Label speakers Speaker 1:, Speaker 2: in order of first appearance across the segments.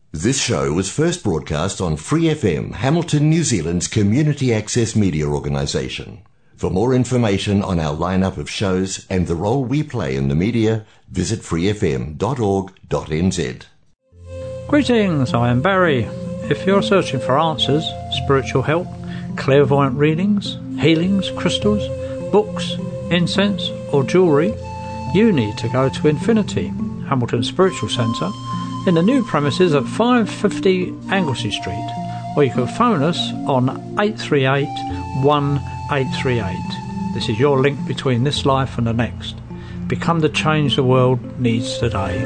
Speaker 1: This show was first broadcast on Free FM, Hamilton, New Zealand's community access media organisation. For more information on our lineup of shows and the role we play in the media, visit freefm.org.nz.
Speaker 2: Greetings, I am Barry. If you're searching for answers, spiritual help, clairvoyant readings, healings, crystals, books, incense or jewellery, you need to go to Infinity, Hamilton Spiritual Centre, in the new premises at 550 Anglesey Street, or you can phone us on 838 1838. This is your link between this life and the next. Become the change the world needs today.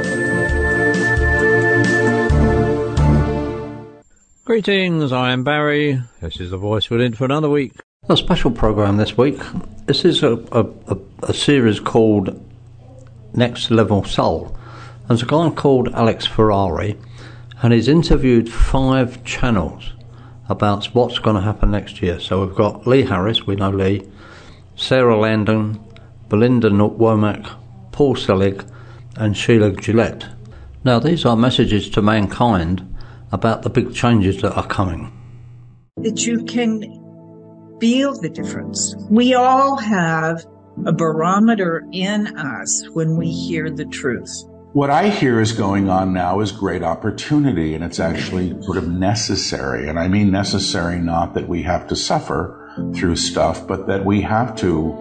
Speaker 2: Greetings, I am Barry. This is the Voice Within for another week. A special programme this week. This is a series called Next Level Soul. There's a guy called Alex Ferrari, and he's interviewed 5 channels about what's going to happen next year. So we've got Lee Harris, we know Lee, Sarah Landon, Belinda Womack, Paul Selig, and Sheila Gillette. Now these are messages to mankind about the big changes that are coming.
Speaker 3: That you can feel the difference. We all have a barometer in us when we hear the truth.
Speaker 4: What I hear is going on now is great opportunity, and it's actually sort of necessary. And I mean necessary not that we have to suffer through stuff, but that we have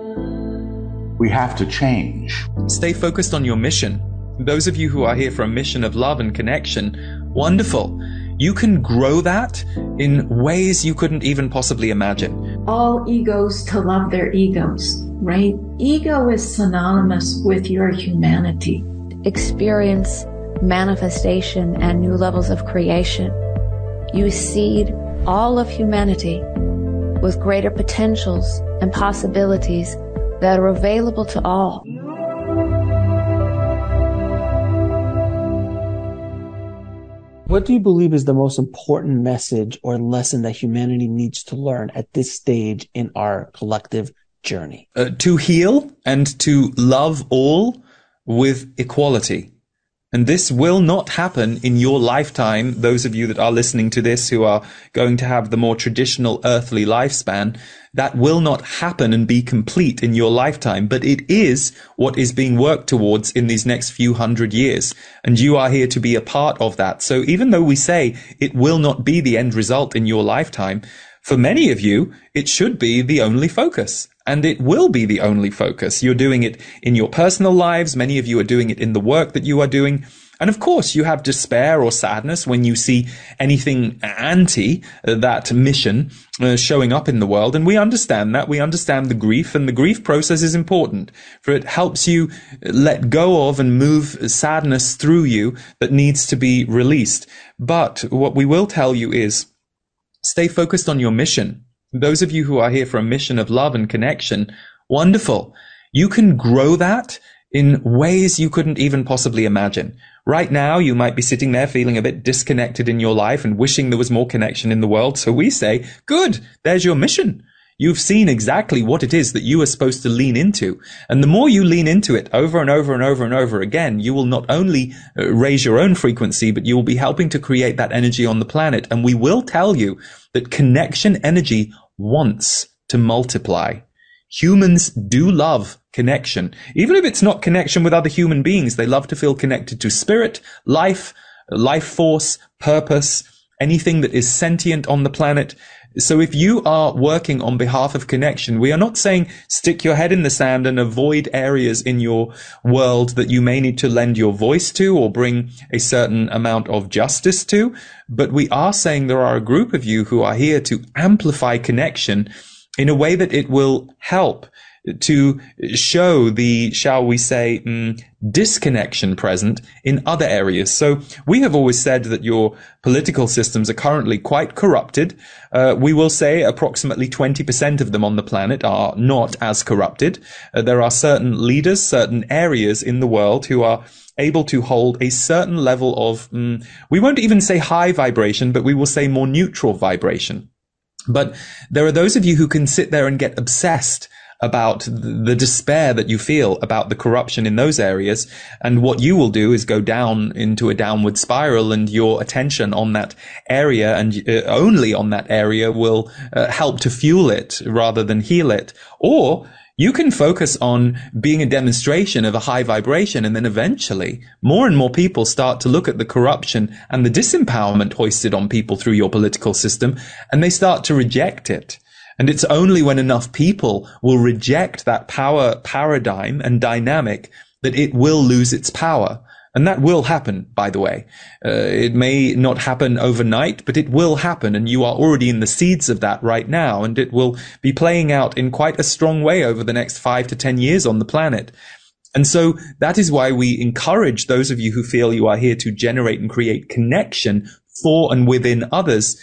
Speaker 4: to change.
Speaker 5: Stay focused on your mission. Those of you who are here for a mission of love and connection, wonderful. You can grow that in ways you couldn't even possibly imagine.
Speaker 6: All egos to love their egos, right? Ego is synonymous with your humanity.
Speaker 7: Experience manifestation and new levels of creation. You seed all of humanity with greater potentials and possibilities that are available to all.
Speaker 8: What do you believe is the most important message or lesson that humanity needs to learn at this stage in our collective journey?
Speaker 5: To heal and to love all with equality. And this will not happen in your lifetime. Those of you that are listening to this who are going to have the more traditional earthly lifespan, that will not happen and be complete in your lifetime, but it is what is being worked towards in these next few hundred years. And you are here to be a part of that. So even though we say it will not be the end result in your lifetime, for many of you, it should be the only focus. And it will be the only focus. You're doing it in your personal lives. Many of you are doing it in the work that you are doing. And of course, you have despair or sadness when you see anything anti that mission showing up in the world. And we understand that. We understand the grief, and the grief process is important, for it helps you let go of and move sadness through you that needs to be released. But what we will tell you is stay focused on your mission. Those of you who are here for a mission of love and connection, wonderful. You can grow that in ways you couldn't even possibly imagine. Right now, you might be sitting there feeling a bit disconnected in your life and wishing there was more connection in the world. So we say, good, there's your mission. You've seen exactly what it is that you are supposed to lean into. And the more you lean into it over and over and over and over again, you will not only raise your own frequency, but you will be helping to create that energy on the planet. And we will tell you that connection energy wants to multiply. Humans do love connection. Even if it's not connection with other human beings, they love to feel connected to spirit, life force, purpose, anything that is sentient on the planet. So if you are working on behalf of connection, we are not saying stick your head in the sand and avoid areas in your world that you may need to lend your voice to or bring a certain amount of justice to. But we are saying there are a group of you who are here to amplify connection in a way that it will help to show the, shall we say, disconnection present in other areas. So we have always said that your political systems are currently quite corrupted. We will say approximately 20% of them on the planet are not as corrupted. There are certain leaders, certain areas in the world who are able to hold a certain level of, we won't even say high vibration, but we will say more neutral vibration. But there are those of you who can sit there and get obsessed about the despair that you feel about the corruption in those areas. And what you will do is go down into a downward spiral, and your attention on that area and only on that area will help to fuel it rather than heal it. Or you can focus on being a demonstration of a high vibration, and then eventually more and more people start to look at the corruption and the disempowerment hoisted on people through your political system, and they start to reject it. And it's only when enough people will reject that power paradigm and dynamic that it will lose its power. And that will happen, by the way. It may not happen overnight, but it will happen. And you are already in the seeds of that right now. And it will be playing out in quite a strong way over the next 5 to 10 years on the planet. And so that is why we encourage those of you who feel you are here to generate and create connection for and within others.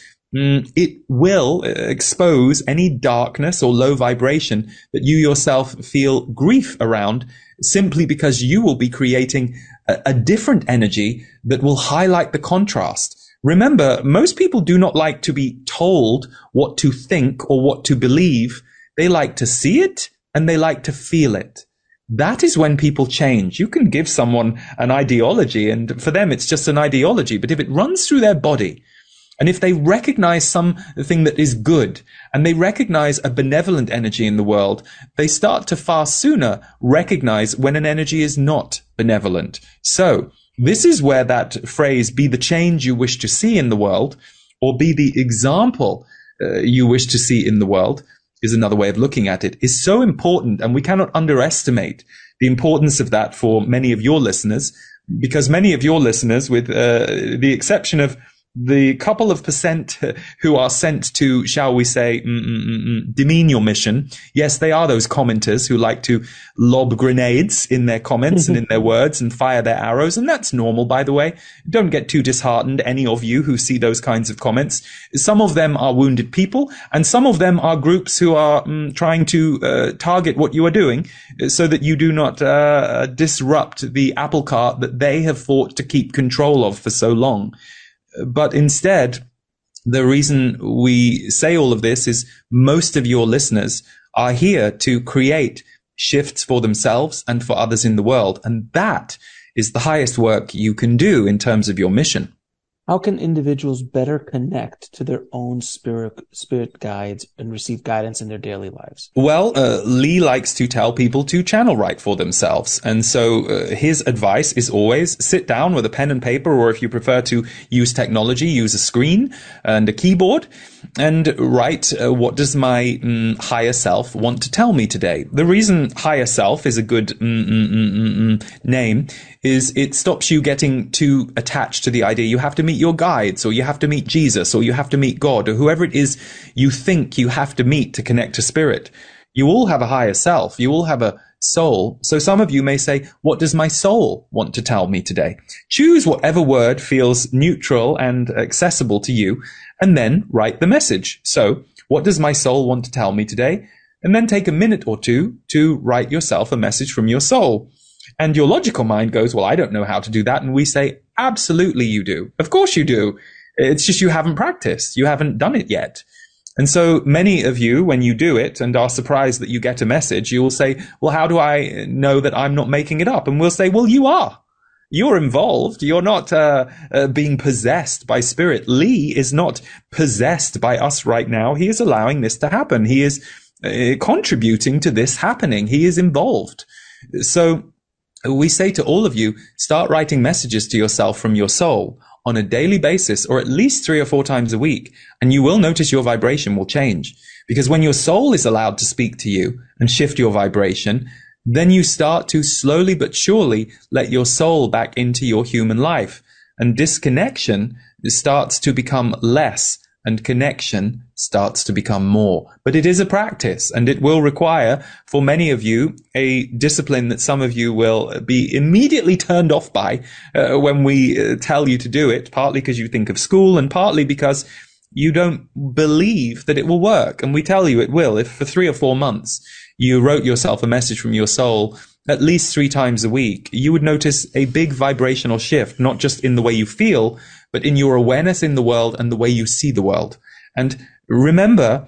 Speaker 5: It will expose any darkness or low vibration that you yourself feel grief around, simply because you will be creating a different energy that will highlight the contrast. Remember, most people do not like to be told what to think or what to believe. They like to see it and they like to feel it. That is when people change. You can give someone an ideology, and for them it's just an ideology. But if it runs through their body, and if they recognize something that is good, and they recognize a benevolent energy in the world, they start to far sooner recognize when an energy is not benevolent. So this is where that phrase, be the change you wish to see in the world, or be the example you wish to see in the world, is another way of looking at it, is so important. And we cannot underestimate the importance of that for many of your listeners, because many of your listeners, with the exception of the couple of percent who are sent to, shall we say, demean your mission. Yes, they are those commenters who like to lob grenades in their comments and in their words and fire their arrows. And that's normal, by the way. Don't get too disheartened, any of you who see those kinds of comments. Some of them are wounded people, and some of them are groups who are trying to target what you are doing so that you do not disrupt the apple cart that they have fought to keep control of for so long. But instead, the reason we say all of this is most of your listeners are here to create shifts for themselves and for others in the world. And that is the highest work you can do in terms of your mission.
Speaker 8: How can individuals better connect to their own spirit guides and receive guidance in their daily lives?
Speaker 5: Well, Lee likes to tell people to channel write for themselves. And so his advice is always sit down with a pen and paper, or if you prefer to use technology, use a screen and a keyboard, and write, what does my higher self want to tell me today? The reason higher self is a good name is it stops you getting too attached to the idea you have to meet your guides, or you have to meet Jesus, or you have to meet God, or whoever it is you think you have to meet to connect to spirit. You all have a higher self. You all have a soul. So some of you may say, what does my soul want to tell me today? Choose whatever word feels neutral and accessible to you, and then write the message. So, what does my soul want to tell me today? And then take a minute or two to write yourself a message from your soul. And your logical mind goes, well, I don't know how to do that. And we say, absolutely you do. Of course you do. It's just you haven't practiced. You haven't done it yet. And so many of you, when you do it and are surprised that you get a message, you will say, well, how do I know that I'm not making it up? And we'll say, well, you are. You're involved. You're not being possessed by spirit. Lee is not possessed by us right now. He is allowing this to happen. He is contributing to this happening. He is involved. So we say to all of you, start writing messages to yourself from your soul on a daily basis, or at least 3 or 4 times a week, and you will notice your vibration will change. Because when your soul is allowed to speak to you and shift your vibration, then you start to slowly but surely let your soul back into your human life, and disconnection starts to become less and connection starts to become more. But it is a practice, and it will require, for many of you, a discipline that some of you will be immediately turned off by when we tell you to do it, partly because you think of school and partly because you don't believe that it will work. And we tell you it will. If for 3 or 4 months you wrote yourself a message from your soul at least 3 times a week, you would notice a big vibrational shift, not just in the way you feel, but in your awareness in the world and the way you see the world. And remember,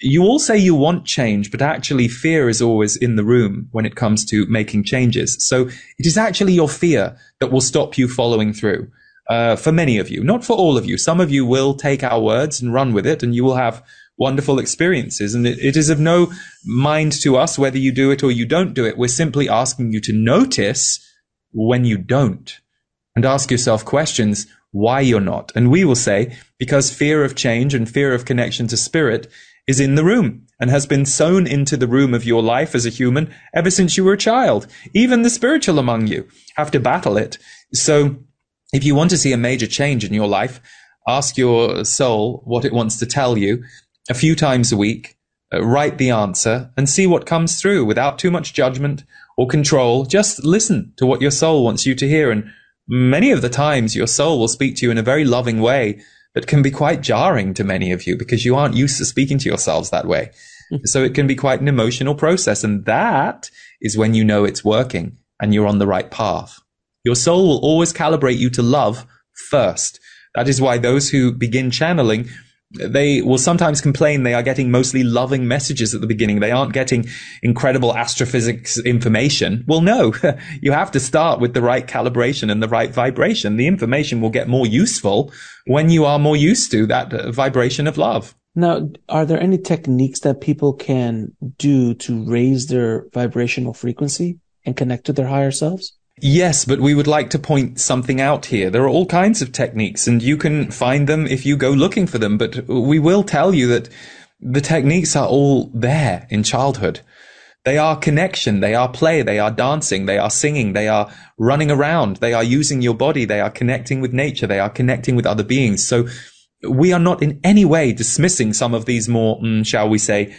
Speaker 5: You all say you want change, but actually fear is always in the room when it comes to making changes. So it is actually your fear that will stop you following through. For many of you, not for all of you. Some of you will take our words and run with it, and you will have wonderful experiences. And it is of no mind to us whether you do it or you don't do it. We're simply asking you to notice when you don't and ask yourself questions why you're not. And we will say, because fear of change and fear of connection to spirit is in the room and has been sown into the room of your life as a human ever since you were a child. Even the spiritual among you have to battle it. So if you want to see a major change in your life, ask your soul what it wants to tell you a few times a week, write the answer, and see what comes through without too much judgment or control. Just listen to what your soul wants you to hear. And many of the times your soul will speak to you in a very loving way that can be quite jarring to many of you because you aren't used to speaking to yourselves that way. So it can be quite an emotional process. And that is when you know it's working and you're on the right path. Your soul will always calibrate you to love first. That is why those who begin channeling, they will sometimes complain they are getting mostly loving messages at the beginning. They aren't getting incredible astrophysics information. Well, no, you have to start with the right calibration and the right vibration. The information will get more useful when you are more used to that vibration of love.
Speaker 8: Now, are there any techniques that people can do to raise their vibrational frequency and connect to their higher selves?
Speaker 5: Yes, but we would like to point something out here. There are all kinds of techniques, and you can find them if you go looking for them. But we will tell you that the techniques are all there in childhood. They are connection, they are play, they are dancing, they are singing, they are running around, they are using your body, they are connecting with nature, they are connecting with other beings. So we are not in any way dismissing some of these more, shall we say,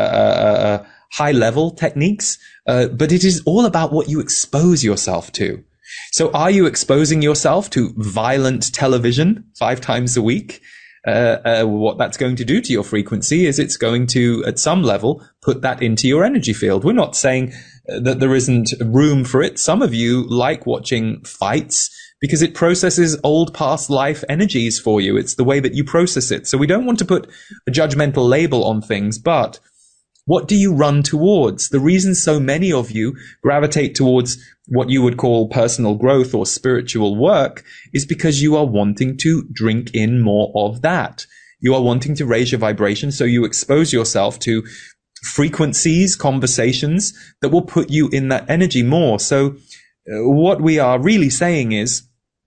Speaker 5: high-level techniques, but it is all about what you expose yourself to. So are you exposing yourself to violent television 5 times a week? What that's going to do to your frequency is it's going to, at some level, put that into your energy field. We're not saying that there isn't room for it. Some of you like watching fights because it processes old past life energies for you. It's the way that you process it. So we don't want to put a judgmental label on things, but what do you run towards? The reason so many of you gravitate towards what you would call personal growth or spiritual work is because you are wanting to drink in more of that. You are wanting to raise your vibration, so you expose yourself to frequencies, conversations that will put you in that energy more. So what we are really saying is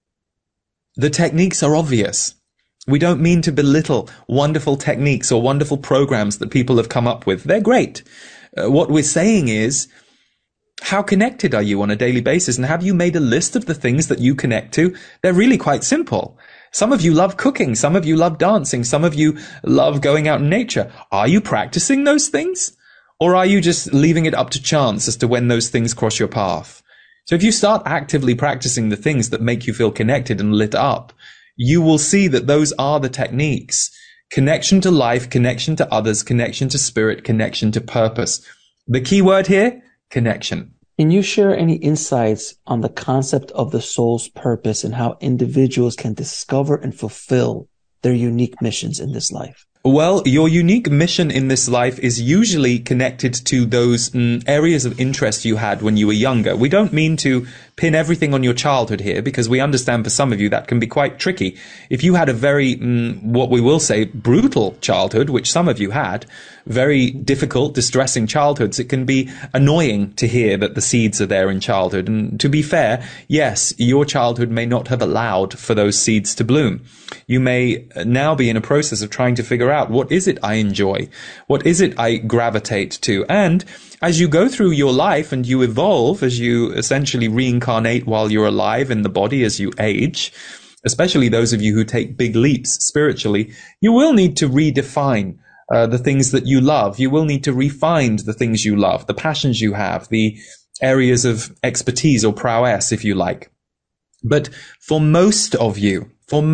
Speaker 5: the techniques are obvious. We don't mean to belittle wonderful techniques or wonderful programs that people have come up with. They're great. What we're saying is, how connected are you on a daily basis? And have you made a list of the things that you connect to? They're really quite simple. Some of you love cooking. Some of you love dancing. Some of you love going out in nature. Are you practicing those things? Or are you just leaving it up to chance as to when those things cross your path? So if you start actively practicing the things that make you feel connected and lit up, you will see that those are the techniques. Connection to life, connection to others, connection to spirit, connection to purpose. The key word here, connection.
Speaker 8: Can you share any insights on the concept of the soul's purpose and how individuals can discover and fulfill their unique missions in this life?
Speaker 5: Well, your unique mission in this life is usually connected to those areas of interest you had when you were younger. We don't mean to pin everything on your childhood here, because we understand for some of you that can be quite tricky. If you had a very, what we will say, brutal childhood, which some of you had, very difficult, distressing childhoods, it can be annoying to hear that the seeds are there in childhood. And to be fair, yes, your childhood may not have allowed for those seeds to bloom. You may now be in a process of trying to figure out, what is it I enjoy? What is it I gravitate to? And as you go through your life and you evolve, as you essentially reincarnate while you're alive in the body as you age, especially those of you who take big leaps spiritually, you will need to redefine the things that you love. You will need to refine the things you love, the passions you have, the areas of expertise or prowess, if you like. But for most of you,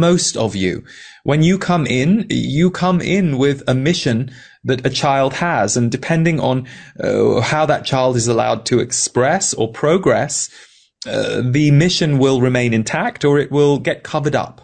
Speaker 5: when you come in with a mission that a child has, and depending on how that child is allowed to express or progress, the mission will remain intact or it will get covered up.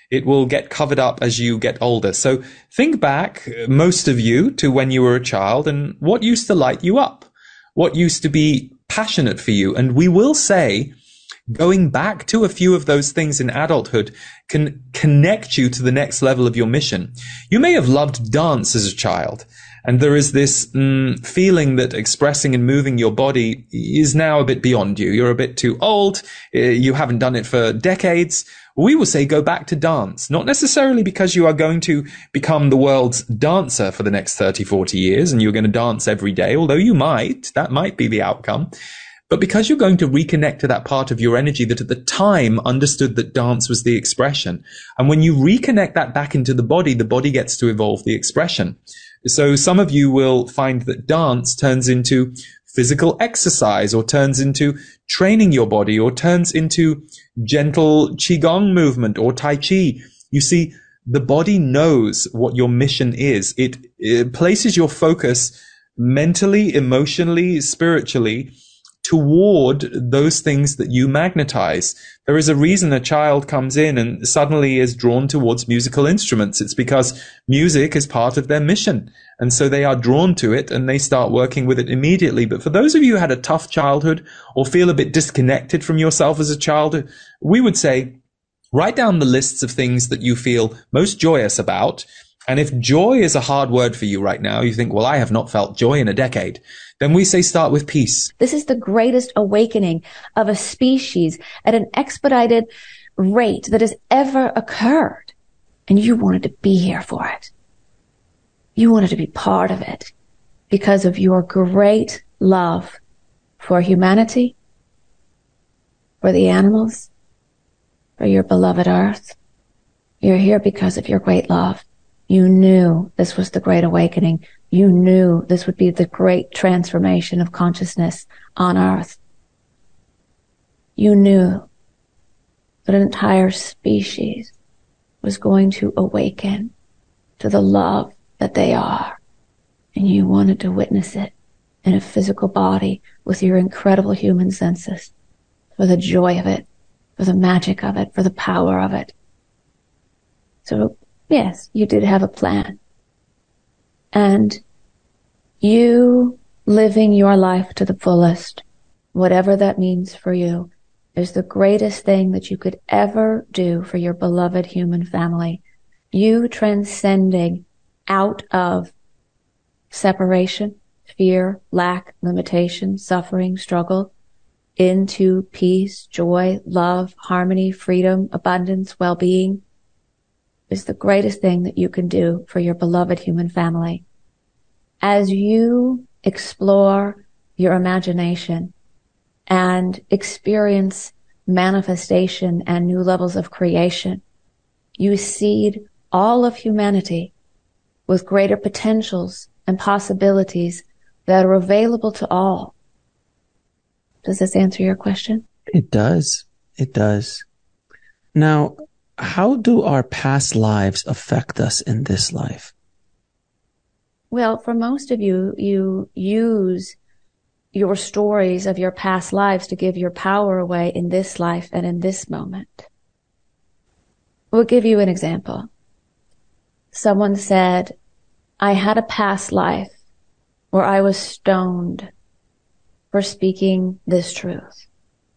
Speaker 5: It will get covered up as you get older. So think back, most of you, to when you were a child and what used to light you up, what used to be passionate for you. And we will say, going back to a few of those things in adulthood can connect you to the next level of your mission. You may have loved dance as a child, and there is this feeling that expressing and moving your body is now a bit beyond you. You're a bit too old. You haven't done it for decades. We will say go back to dance, not necessarily because you are going to become the world's dancer for the next 30, 40 years and you're going to dance every day, although that might be the outcome. But because you're going to reconnect to that part of your energy that at the time understood that dance was the expression. And when you reconnect that back into the body gets to evolve the expression. So some of you will find that dance turns into physical exercise, or turns into training your body, or turns into gentle Qigong movement or Tai Chi. You see, the body knows what your mission is. It places your focus mentally, emotionally, spiritually toward those things that you magnetize. There is a reason a child comes in and suddenly is drawn towards musical instruments. It's because music is part of their mission. And so they are drawn to it and they start working with it immediately. But for those of you who had a tough childhood or feel a bit disconnected from yourself as a child, we would say, write down the lists of things that you feel most joyous about. And if joy is a hard word for you right now, you think, well, I have not felt joy in a decade, then we say start with peace.
Speaker 7: This is the greatest awakening of a species at an expedited rate that has ever occurred. And you wanted to be here for it. You wanted to be part of it because of your great love for humanity, for the animals, for your beloved earth. You're here because of your great love. You knew this was the great awakening. You knew this would be the great transformation of consciousness on earth. You knew that an entire species was going to awaken to the love that they are. And you wanted to witness it in a physical body with your incredible human senses, for the joy of it, for the magic of it, for the power of it. So, yes, you did have a plan. And you living your life to the fullest, whatever that means for you, is the greatest thing that you could ever do for your beloved human family. You transcending out of separation, fear, lack, limitation, suffering, struggle, into peace, joy, love, harmony, freedom, abundance, well-being, is the greatest thing that you can do for your beloved human family. As you explore your imagination and experience manifestation and new levels of creation, you seed all of humanity with greater potentials and possibilities that are available to all. Does this answer your question?
Speaker 8: It does. It does. Now, how do our past lives affect us in this life?
Speaker 7: Well, for most of you, you use your stories of your past lives to give your power away in this life and in this moment. We'll give you an example. Someone said, I had a past life where I was stoned for speaking this truth.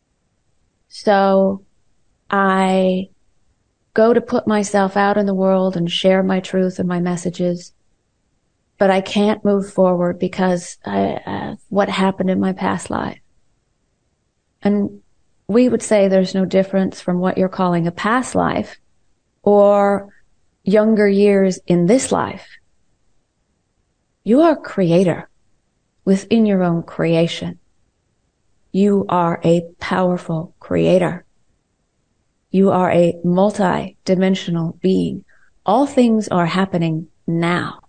Speaker 7: So I go to put myself out in the world and share my truth and my messages, but I can't move forward because what happened in my past life. And we would say there's no difference from what you're calling a past life or younger years in this life. You are a creator within your own creation. You are a powerful creator. You are a multi-dimensional being. All things are happening now.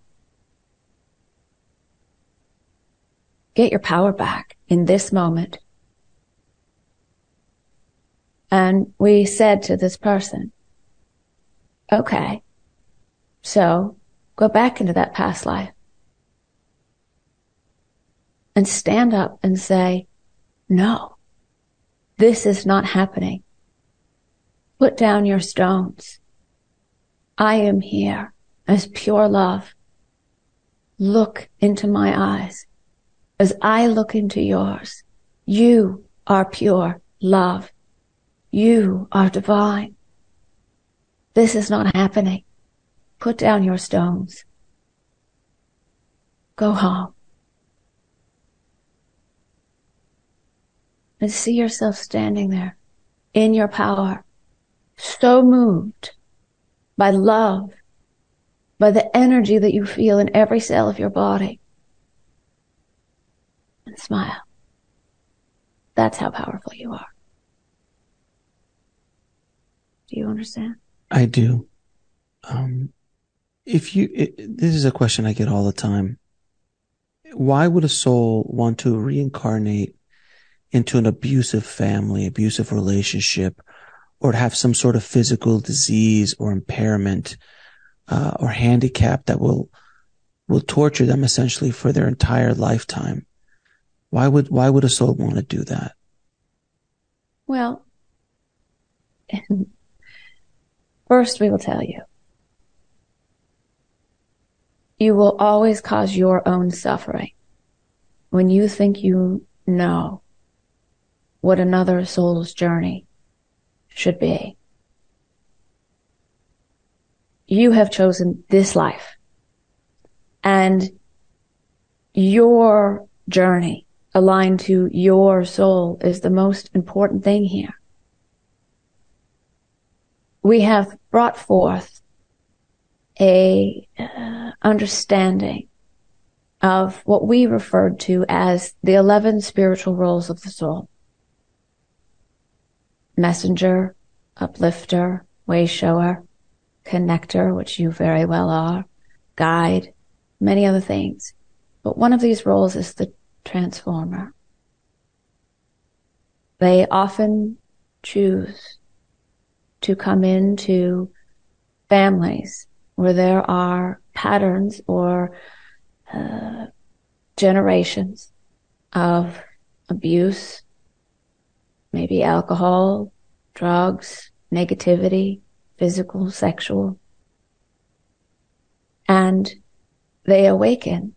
Speaker 7: Get your power back in this moment. And we said to this person, okay, so go back into that past life and stand up and say, no, this is not happening. Put down your stones. I am here as pure love. Look into my eyes as I look into yours. You are pure love. You are divine. This is not happening. Put down your stones. Go home. And see yourself standing there in your power, so moved by love, by the energy that you feel in every cell of your body. And smile. That's how powerful you are. Do you understand?
Speaker 8: I do. This is a question I get all the time. Why would a soul want to reincarnate into an abusive family, abusive relationship, or to have some sort of physical disease or impairment, or handicap that will torture them essentially for their entire lifetime? Why would a soul want to do that?
Speaker 7: Well, first we will tell you, you will always cause your own suffering when you think you know what another soul's journey should be. You have chosen this life, and your journey aligned to your soul is the most important thing here. We have brought forth a understanding of what we referred to as the 11 spiritual roles of the soul. Messenger, uplifter, way shower, connector, which you very well are, guide, many other things. But one of these roles is the transformer. They often choose to come into families where there are patterns or generations of abuse, maybe alcohol, drugs, negativity, physical, sexual. And they awaken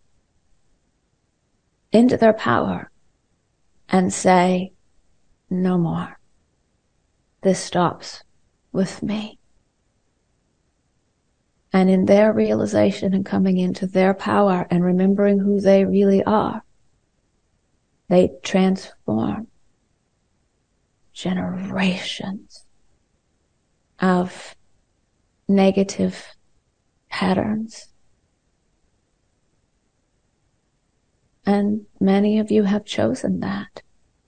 Speaker 7: into their power and say, no more. This stops with me. And in their realization and coming into their power and remembering who they really are, they transform generations of negative patterns. And many of you have chosen that.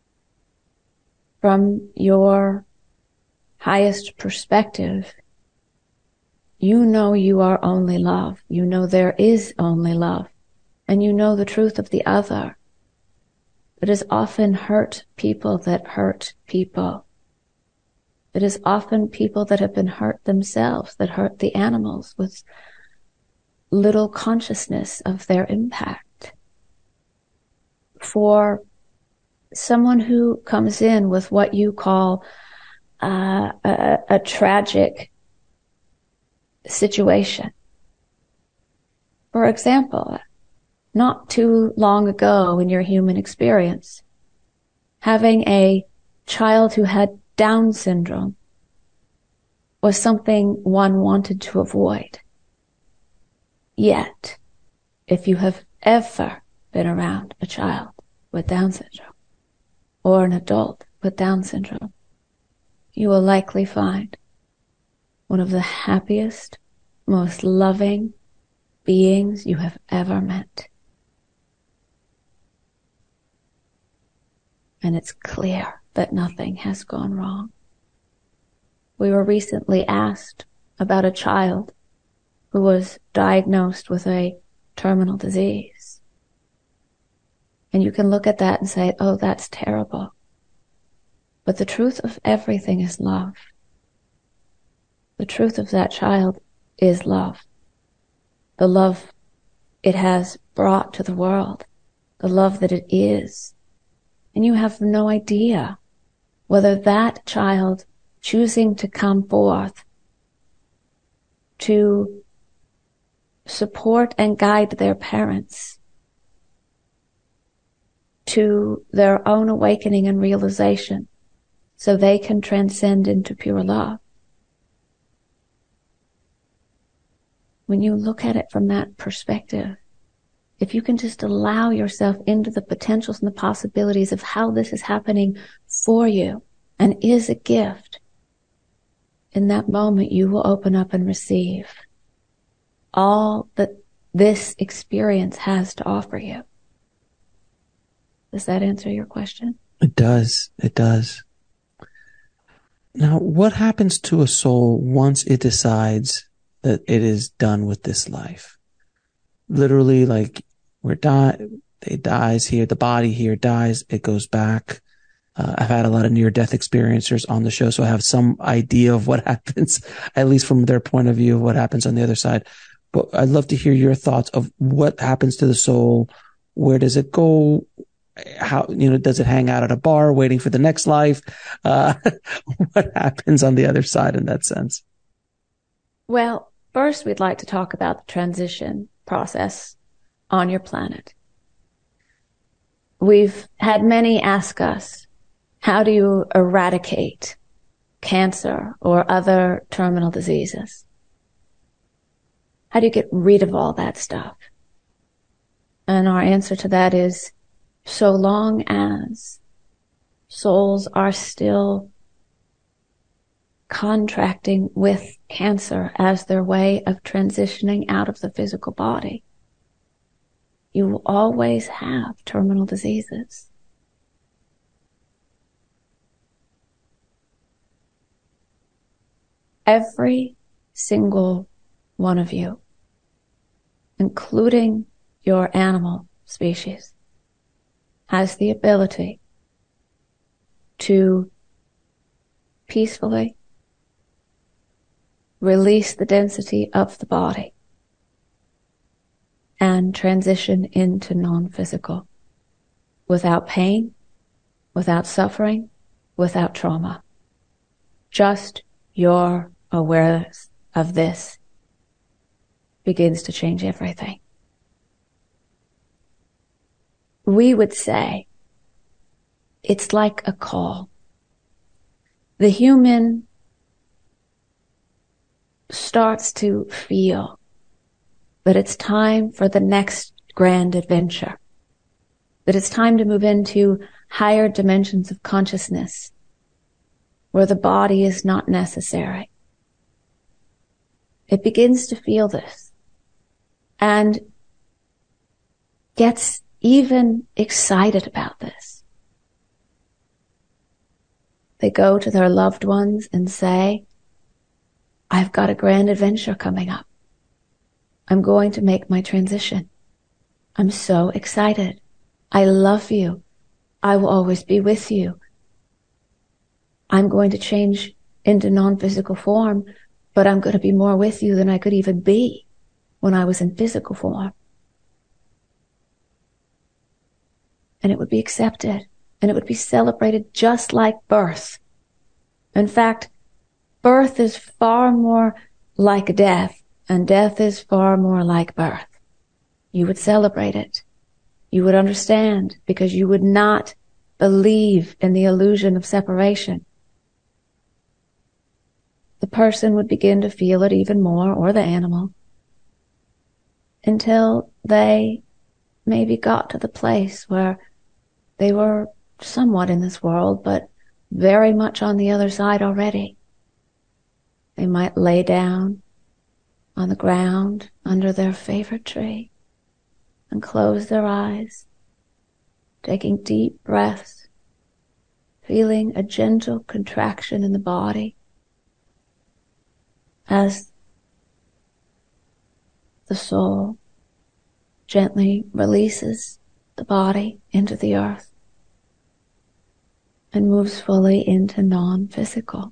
Speaker 7: From your highest perspective, you know you are only love. You know there is only love. And you know the truth of the other. It is often hurt people that hurt people. It is often people that have been hurt themselves that hurt the animals with little consciousness of their impact. For someone who comes in with what you call a tragic situation. For example, not too long ago in your human experience, having a child who had Down syndrome was something one wanted to avoid. Yet, if you have ever been around a child with Down syndrome or an adult with Down syndrome, you will likely find one of the happiest, most loving beings you have ever met. And it's clear that nothing has gone wrong. We were recently asked about a child who was diagnosed with a terminal disease. And you can look at that and say, oh, that's terrible. But the truth of everything is love. The truth of that child is love. The love it has brought to the world. The love that it is. And you have no idea whether that child choosing to come forth to support and guide their parents to their own awakening and realization so they can transcend into pure love. When you look at it from that perspective, if you can just allow yourself into the potentials and the possibilities of how this is happening for you and is a gift, in that moment you will open up and receive all that this experience has to offer you. Does that answer your question?
Speaker 8: It does. It does. Now, what happens to a soul once it decides that it is done with this life? Literally, like, it dies here, the body here dies, it goes back. I've had a lot of near-death experiencers on the show, so I have some idea of what happens, at least from their point of view, of what happens on the other side. But I'd love to hear your thoughts of what happens to the soul. Where does it go? How, does it hang out at a bar waiting for the next life? What happens on the other side in that sense?
Speaker 7: Well, first we'd like to talk about the transition process on your planet. We've had many ask us, how do you eradicate cancer or other terminal diseases? How do you get rid of all that stuff? And our answer to that is, so long as souls are still contracting with cancer as their way of transitioning out of the physical body, you will always have terminal diseases. Every single one of you, including your animal species, has the ability to peacefully release the density of the body and transition into non-physical without pain, without suffering, without trauma. Just your awareness of this begins to change everything. We would say it's like a call. The human starts to feel that it's time for the next grand adventure, that it's time to move into higher dimensions of consciousness where the body is not necessary. It begins to feel this and gets even excited about this. They go to their loved ones and say, I've got a grand adventure coming up. I'm going to make my transition. I'm so excited. I love you. I will always be with you. I'm going to change into non-physical form, but I'm going to be more with you than I could even be when I was in physical form. And it would be accepted, and it would be celebrated just like birth. In fact, birth is far more like death, and death is far more like birth. You would celebrate it. You would understand, because you would not believe in the illusion of separation. The person would begin to feel it even more, or the animal, until they maybe got to the place where they were somewhat in this world, but very much on the other side already. They might lay down on the ground under their favorite tree and close their eyes, taking deep breaths, feeling a gentle contraction in the body as the soul gently releases the body into the earth and moves fully into non-physical.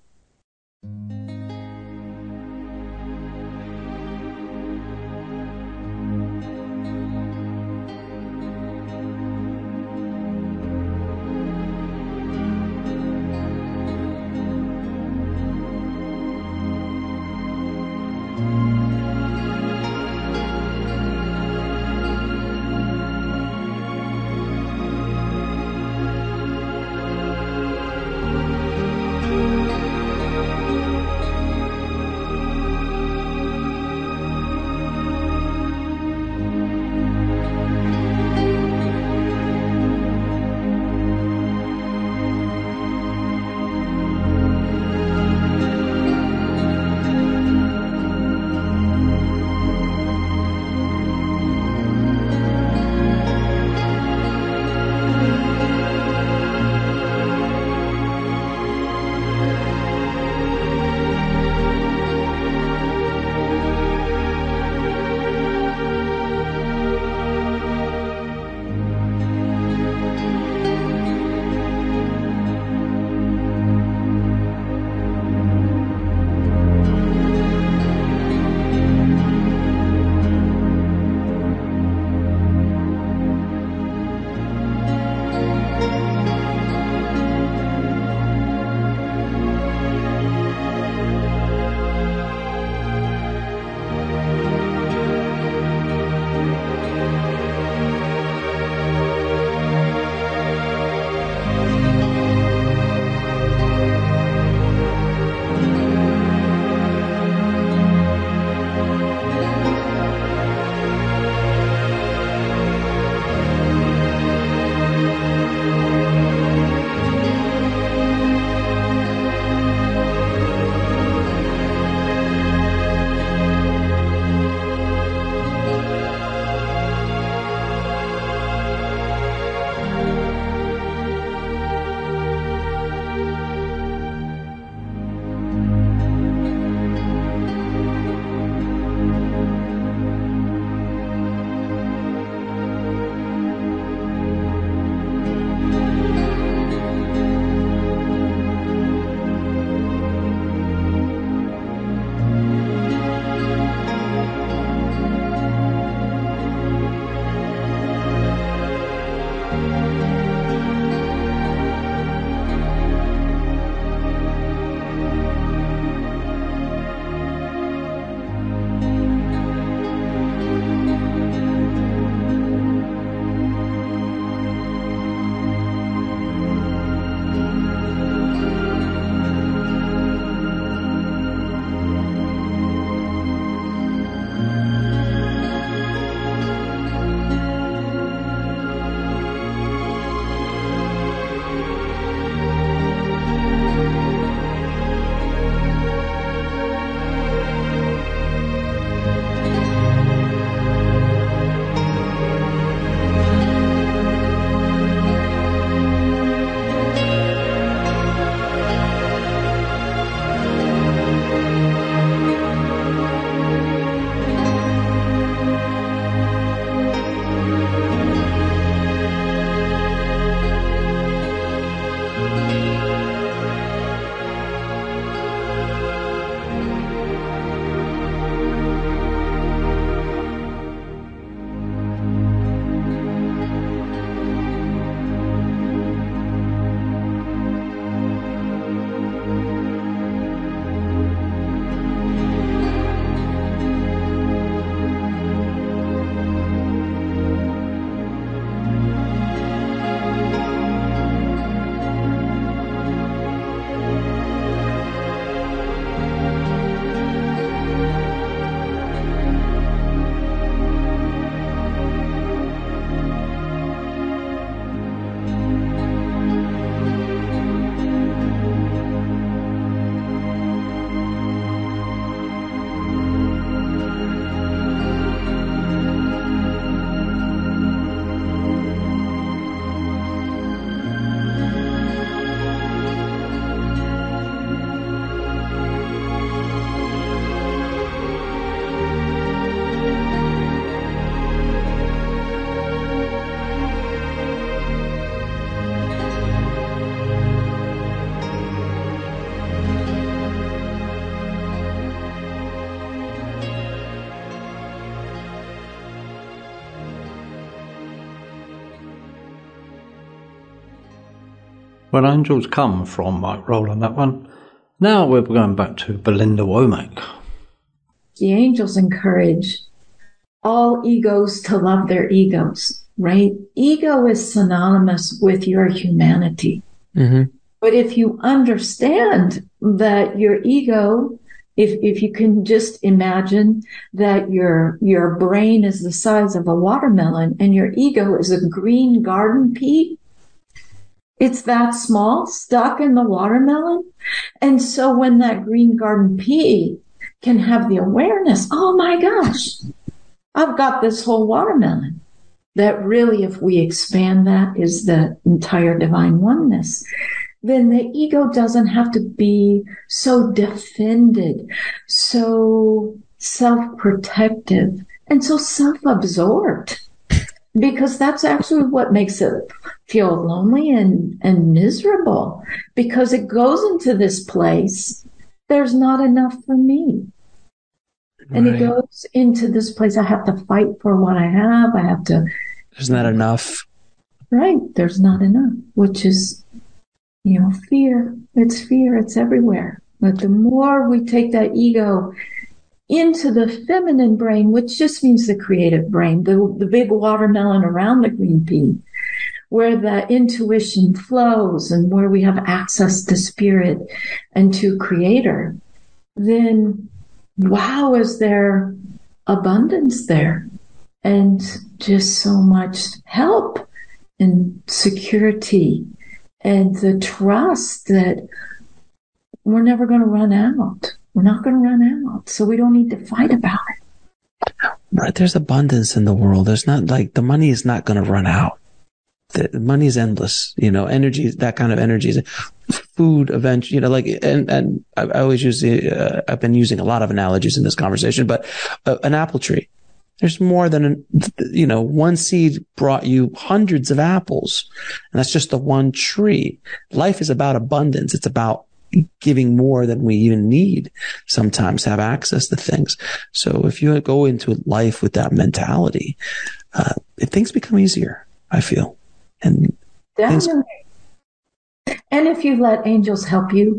Speaker 2: Where angels come from, Mike Roll on that one. Now we're going back to Belinda Womack.
Speaker 6: The angels encourage all egos to love their egos, right? Ego is synonymous with your humanity. Mm-hmm. But if you understand that your ego, if you can just imagine that your brain is the size of a watermelon and your ego is a green garden pea, it's that small, stuck in the watermelon. And so when that green garden pea can have the awareness, oh my gosh, I've got this whole watermelon. That really, if we expand that, is the entire divine oneness. Then the ego doesn't have to be so defended, so self-protective, and so self-absorbed. Because that's actually what makes it feel lonely and miserable. Because it goes into this place, there's not enough for me. Right. And it goes into this place, I have to fight for what I have.
Speaker 8: There's not enough.
Speaker 6: Right. There's not enough, which is, fear. It's fear. It's everywhere. But the more we take that ego into the feminine brain, which just means the creative brain, the big watermelon around the green pea, where the intuition flows and where we have access to spirit and to creator, then wow, is there abundance there and just so much help and security and the trust that we're never going to run out. We're not going to run out, so we don't need to fight about it.
Speaker 8: Right, there's abundance in the world. There's not the money is not going to run out. The money is endless. Energy, that kind of energy is food eventually. And I always use I've been using a lot of analogies in this conversation, but an apple tree. There's more than one seed brought you hundreds of apples, and that's just the one tree. Life is about abundance. It's about giving more than we even need sometimes to have access to things. So if you go into life with that mentality, things become easier, I feel. And
Speaker 6: definitely. And if you let angels help you,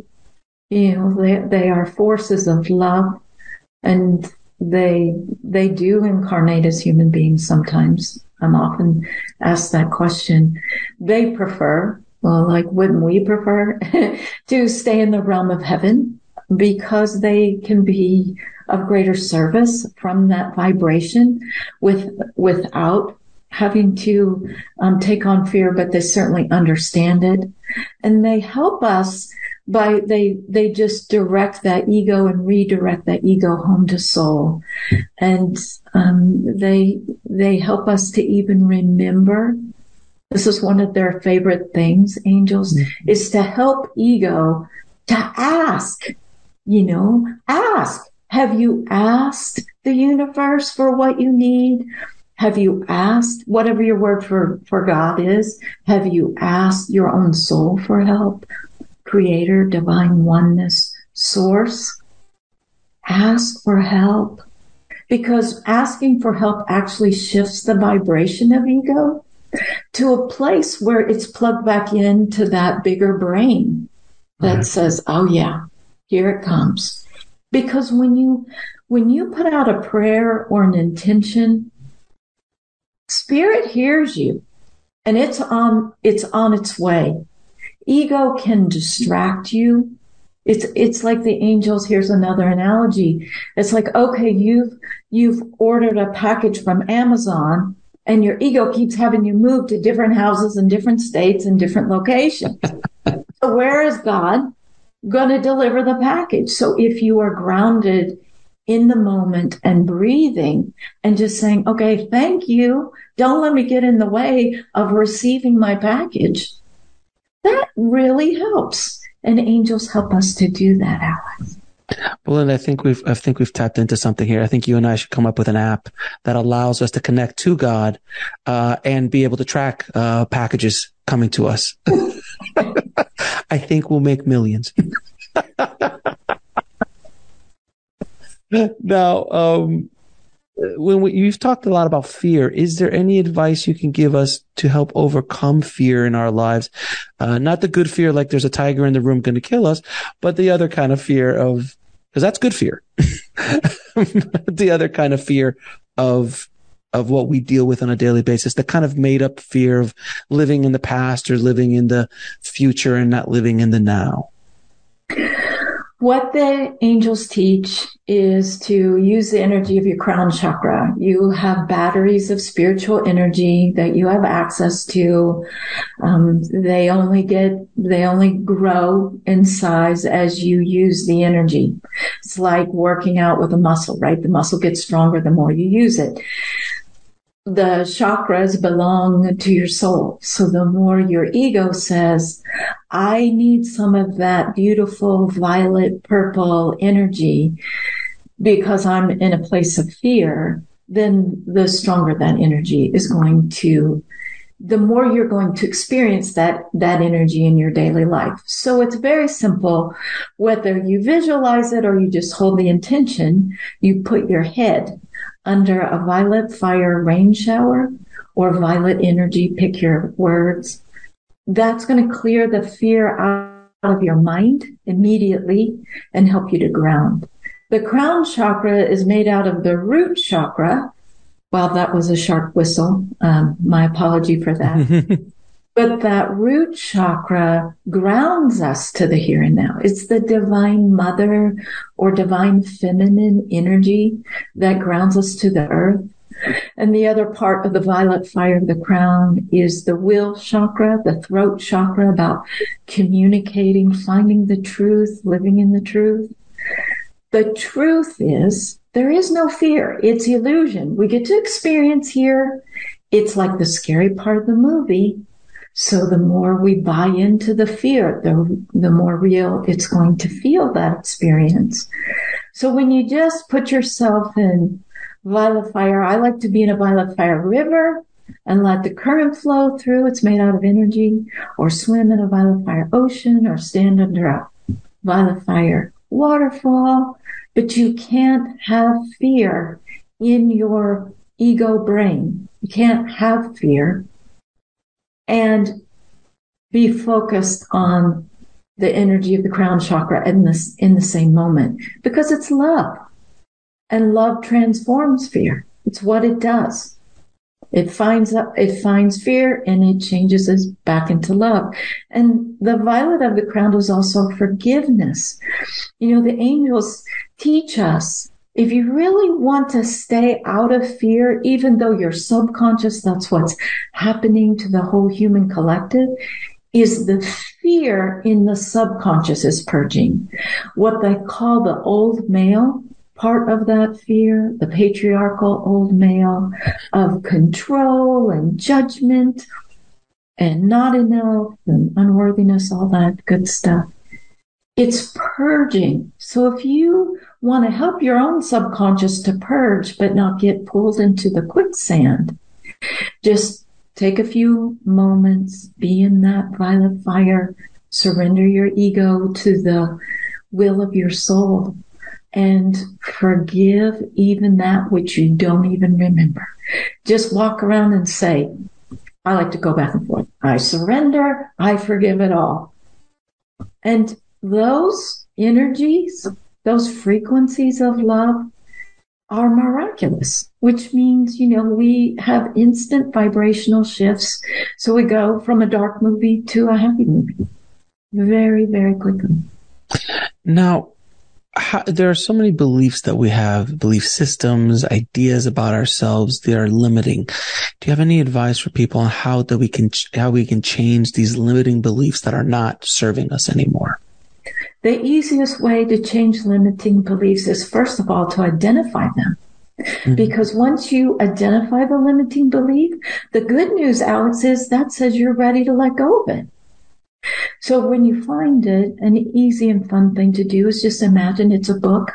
Speaker 6: they are forces of love, and they do incarnate as human beings sometimes. I'm often asked that question. They prefer, wouldn't we prefer to stay in the realm of heaven because they can be of greater service from that vibration without having to take on fear, but they certainly understand it. And they help us by, they just direct that ego and redirect that ego home to soul. And they help us to even remember. This is one of their favorite things, angels, is to help ego to ask, ask. Have you asked the universe for what you need? Have you asked, whatever your word for God is, have you asked your own soul for help? Creator, divine oneness, source. Ask for help. Because asking for help actually shifts the vibration of ego to a place where it's plugged back into that bigger brain that says, oh yeah, here it comes. Because when you put out a prayer or an intention, Spirit hears you and it's on its way. Ego can distract you. It's like the angels. Here's another analogy. It's like, okay, you've ordered a package from Amazon and your ego keeps having you move to different houses in different states and different locations. So where is God going to deliver the package? So if you are grounded in the moment and breathing and just saying, okay, thank you. Don't let me get in the way of receiving my package. That really helps. And angels help us to do that, Alex.
Speaker 8: Well, and I think we've tapped into something here. I think you and I should come up with an app that allows us to connect to God, and be able to track, packages coming to us. I think we'll make millions. Now, you've talked a lot about fear. Is there any advice you can give us to help overcome fear in our lives? Not the good fear, like there's a tiger in the room going to kill us, but the other kind of fear because that's good fear. The other kind of fear of what we deal with on a daily basis, the kind of made up fear of living in the past or living in the future and not living in the now.
Speaker 6: What the angels teach is to use the energy of your crown chakra. You have batteries of spiritual energy that you have access to. They only grow in size as you use the energy. It's like working out with a muscle, right? The muscle gets stronger the more you use it. The chakras belong to your soul. So the more your ego says, I need some of that beautiful violet purple energy because I'm in a place of fear, then the stronger that energy is going to, the more you're going to experience that energy in your daily life. So it's very simple. Whether you visualize it or you just hold the intention, you put your head under a violet fire rain shower or violet energy, pick your words. That's going to clear the fear out of your mind immediately and help you to ground. The crown chakra is made out of the root chakra. Wow, that was a sharp whistle. My apology for that. But that root chakra grounds us to the here and now. It's the divine mother or divine feminine energy that grounds us to the earth. And the other part of the violet fire of the crown is the will chakra, the throat chakra, about communicating, finding the truth, living in the truth. The truth is there is no fear. It's illusion. We get to experience here. It's like the scary part of the movie. So the more we buy into the fear, the more real it's going to feel, that experience. So when you just put yourself in violet fire, I like to be in a violet fire river and let the current flow through. It's made out of energy, or swim in a violet fire ocean, or stand under a violet fire waterfall. But you can't have fear in your ego brain. You can't have fear and be focused on the energy of the crown chakra in the same moment, because it's love, and love transforms fear. It's what it does. It finds fear and it changes us back into love. And the violet of the crown is also forgiveness. The angels teach us, if you really want to stay out of fear, even though you're subconscious, that's what's happening to the whole human collective, is the fear in the subconscious is purging. What they call the old male part of that fear, the patriarchal old male of control and judgment and not enough and unworthiness, all that good stuff. It's purging. So if you want to help your own subconscious to purge but not get pulled into the quicksand, just take a few moments, be in that violet fire, surrender your ego to the will of your soul, and forgive even that which you don't even remember. Just walk around and say, I like to go back and forth. I surrender, I forgive it all. And those energies, those frequencies of love are miraculous, which means, we have instant vibrational shifts. So we go from a dark movie to a happy movie very, very quickly.
Speaker 8: Now, there are so many beliefs that we have, belief systems, ideas about ourselves that are limiting. Do you have any advice for people on how we can change these limiting beliefs that are not serving us anymore?
Speaker 6: The easiest way to change limiting beliefs is, first of all, to identify them. Mm-hmm. Because once you identify the limiting belief, the good news, Alex, is that says you're ready to let go of it. So when you find it, an easy and fun thing to do is just imagine it's a book,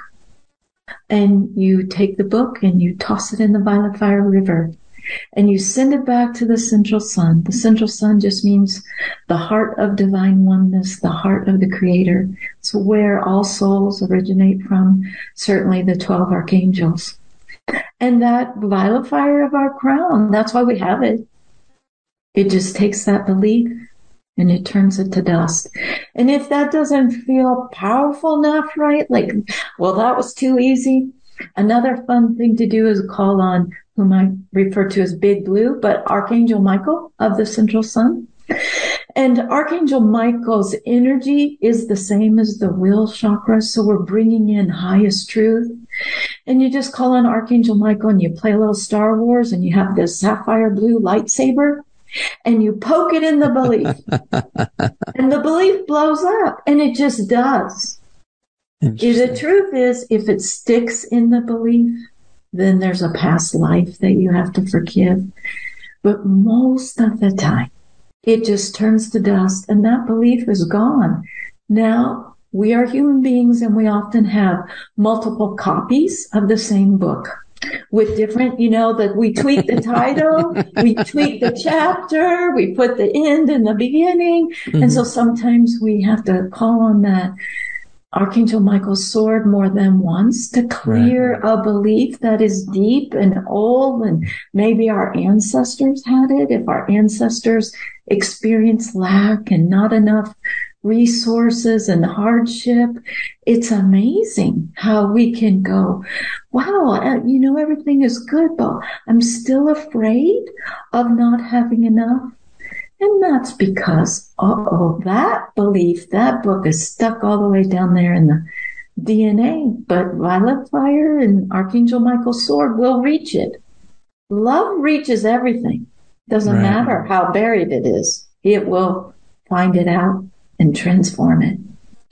Speaker 6: and you take the book and you toss it in the violet fire river, and you send it back to the central sun. The central sun just means the heart of divine oneness, the heart of the creator. It's where all souls originate from, certainly the 12 archangels. And that violet fire of our crown, that's why we have it. It just takes that belief and it turns it to dust. And if that doesn't feel powerful enough, right? Like, well, that was too easy. Another fun thing to do is call on whom I refer to as Big Blue, but Archangel Michael of the Central Sun. And Archangel Michael's energy is the same as the will chakra. So we're bringing in highest truth. And you just call on Archangel Michael and you play a little Star Wars and you have this sapphire blue lightsaber and you poke it in the belief. And the belief blows up, and it just does. The truth is, if it sticks in the belief, then there's a past life that you have to forgive. But most of the time, it just turns to dust and that belief is gone. Now, we are human beings and we often have multiple copies of the same book with different, that we tweak the title, we tweak the chapter, we put the end in the beginning. Mm-hmm. And so sometimes we have to call on that Archangel Michael's sword more than once to clear a belief that is deep and old, and maybe our ancestors had it. If our ancestors experienced lack and not enough resources and hardship, it's amazing how we can go, wow, everything is good, but I'm still afraid of not having enough. And that's because, that belief, that book is stuck all the way down there in the DNA. But violet fire and Archangel Michael's sword will reach it. Love reaches everything. Doesn't matter how buried it is. It will find it out and transform it.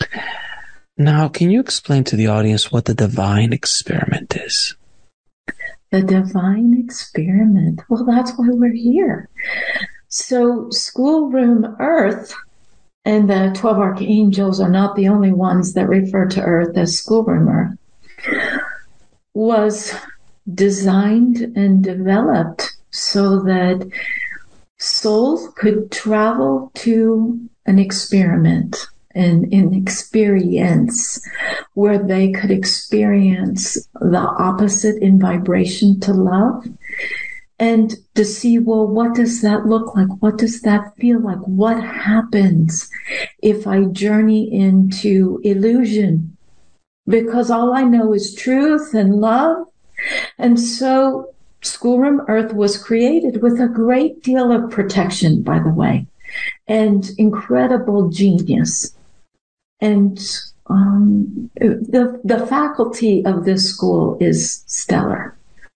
Speaker 8: Now, can you explain to the audience what the divine experiment is?
Speaker 6: The divine experiment. Well, that's why we're here. So Schoolroom Earth, and the 12 archangels are not the only ones that refer to Earth as Schoolroom Earth, was designed and developed so that souls could travel to an experiment and an experience where they could experience the opposite in vibration to love. And to see, well, what does that look like? What does that feel like? What happens if I journey into illusion? Because all I know is truth and love. And so Schoolroom Earth was created with a great deal of protection, by the way, and incredible genius. And the faculty of this school is stellar.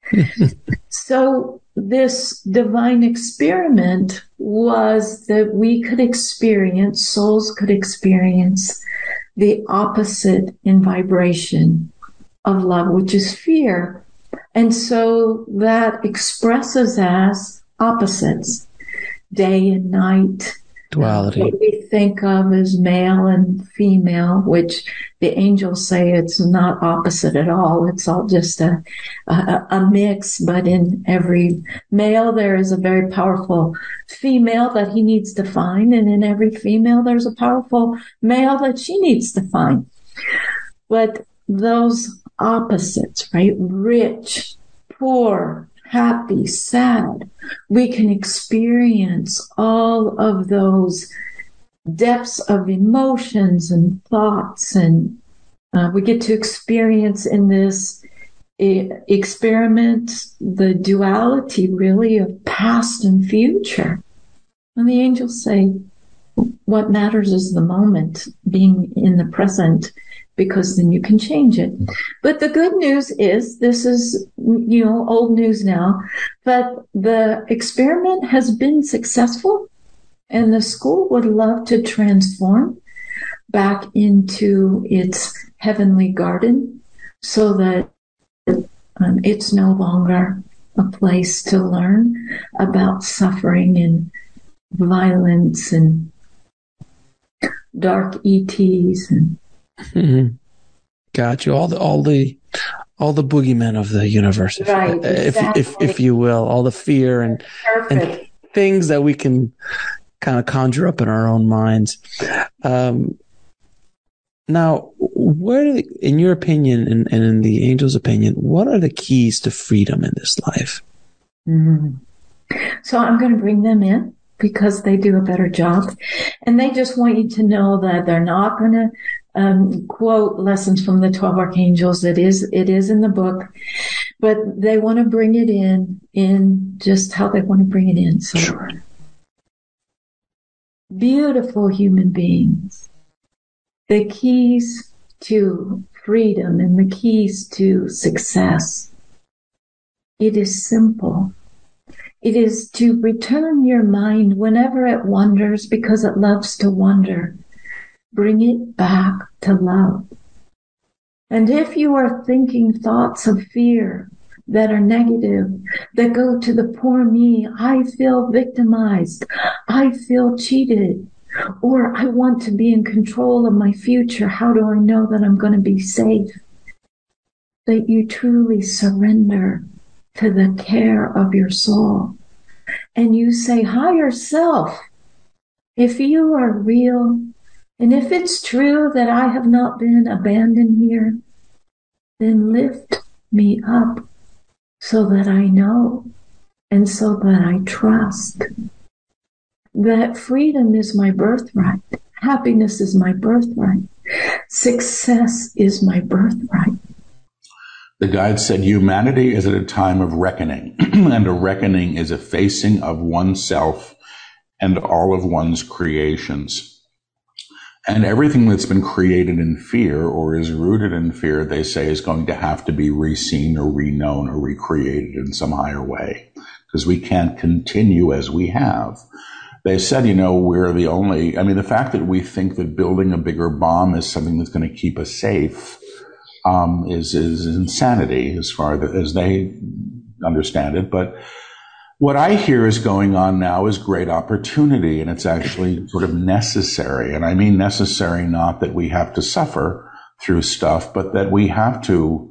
Speaker 6: So this divine experiment was that we could experience, souls could experience the opposite in vibration of love, which is fear. And so that expresses as opposites, day and night.
Speaker 8: Duality.
Speaker 6: What we think of as male and female, which the angels say it's not opposite at all. It's all just a mix, but in every male there is a very powerful female that he needs to find, and in every female there's a powerful male that she needs to find. But those opposites, right? Rich, poor, happy, sad. We can experience all of those depths of emotions and thoughts, and we get to experience in this experiment the duality really of past and future. And the angels say what matters is the moment, being in the present, because then you can change it. But the good news is, this is, old news now, but the experiment has been successful, and the school would love to transform back into its heavenly garden so that it's no longer a place to learn about suffering and violence and dark ETs and
Speaker 8: got you. All the boogeymen of the universe, if you will, all the fear and things that we can kind of conjure up in our own minds. Now, in your opinion and in the angel's opinion, what are the keys to freedom in this life?
Speaker 6: Mm-hmm. So I'm going to bring them in because they do a better job. And they just want you to know that they're not going to quote lessons from the 12 archangels. It is in the book, but they want to bring it in just how they want to bring it in. So
Speaker 8: sure.
Speaker 6: Beautiful human beings. The keys to freedom and the keys to success. It is simple. It is to return your mind whenever it wanders because it loves to wander. Bring it back to love. And if you are thinking thoughts of fear that are negative, that go to the poor me, I feel victimized, I feel cheated, or I want to be in control of my future, how do I know that I'm going to be safe? That you truly surrender to the care of your soul. And you say, higher self, if you are real, and if it's true that I have not been abandoned here, then lift me up so that I know and so that I trust that freedom is my birthright. Happiness is my birthright. Success is my birthright.
Speaker 4: The guide said humanity is at a time of reckoning, and a reckoning is a facing of oneself and all of one's creations. And everything that's been created in fear or is rooted in fear, they say, is going to have to be re-seen or re-known or recreated in some higher way, because we can't continue as we have. They said, we're the only, the fact that we think that building a bigger bomb is something that's going to keep us safe is insanity as far as they understand it. But what I hear is going on now is great opportunity, and it's actually sort of necessary. And I mean necessary not that we have to suffer through stuff, but that we have to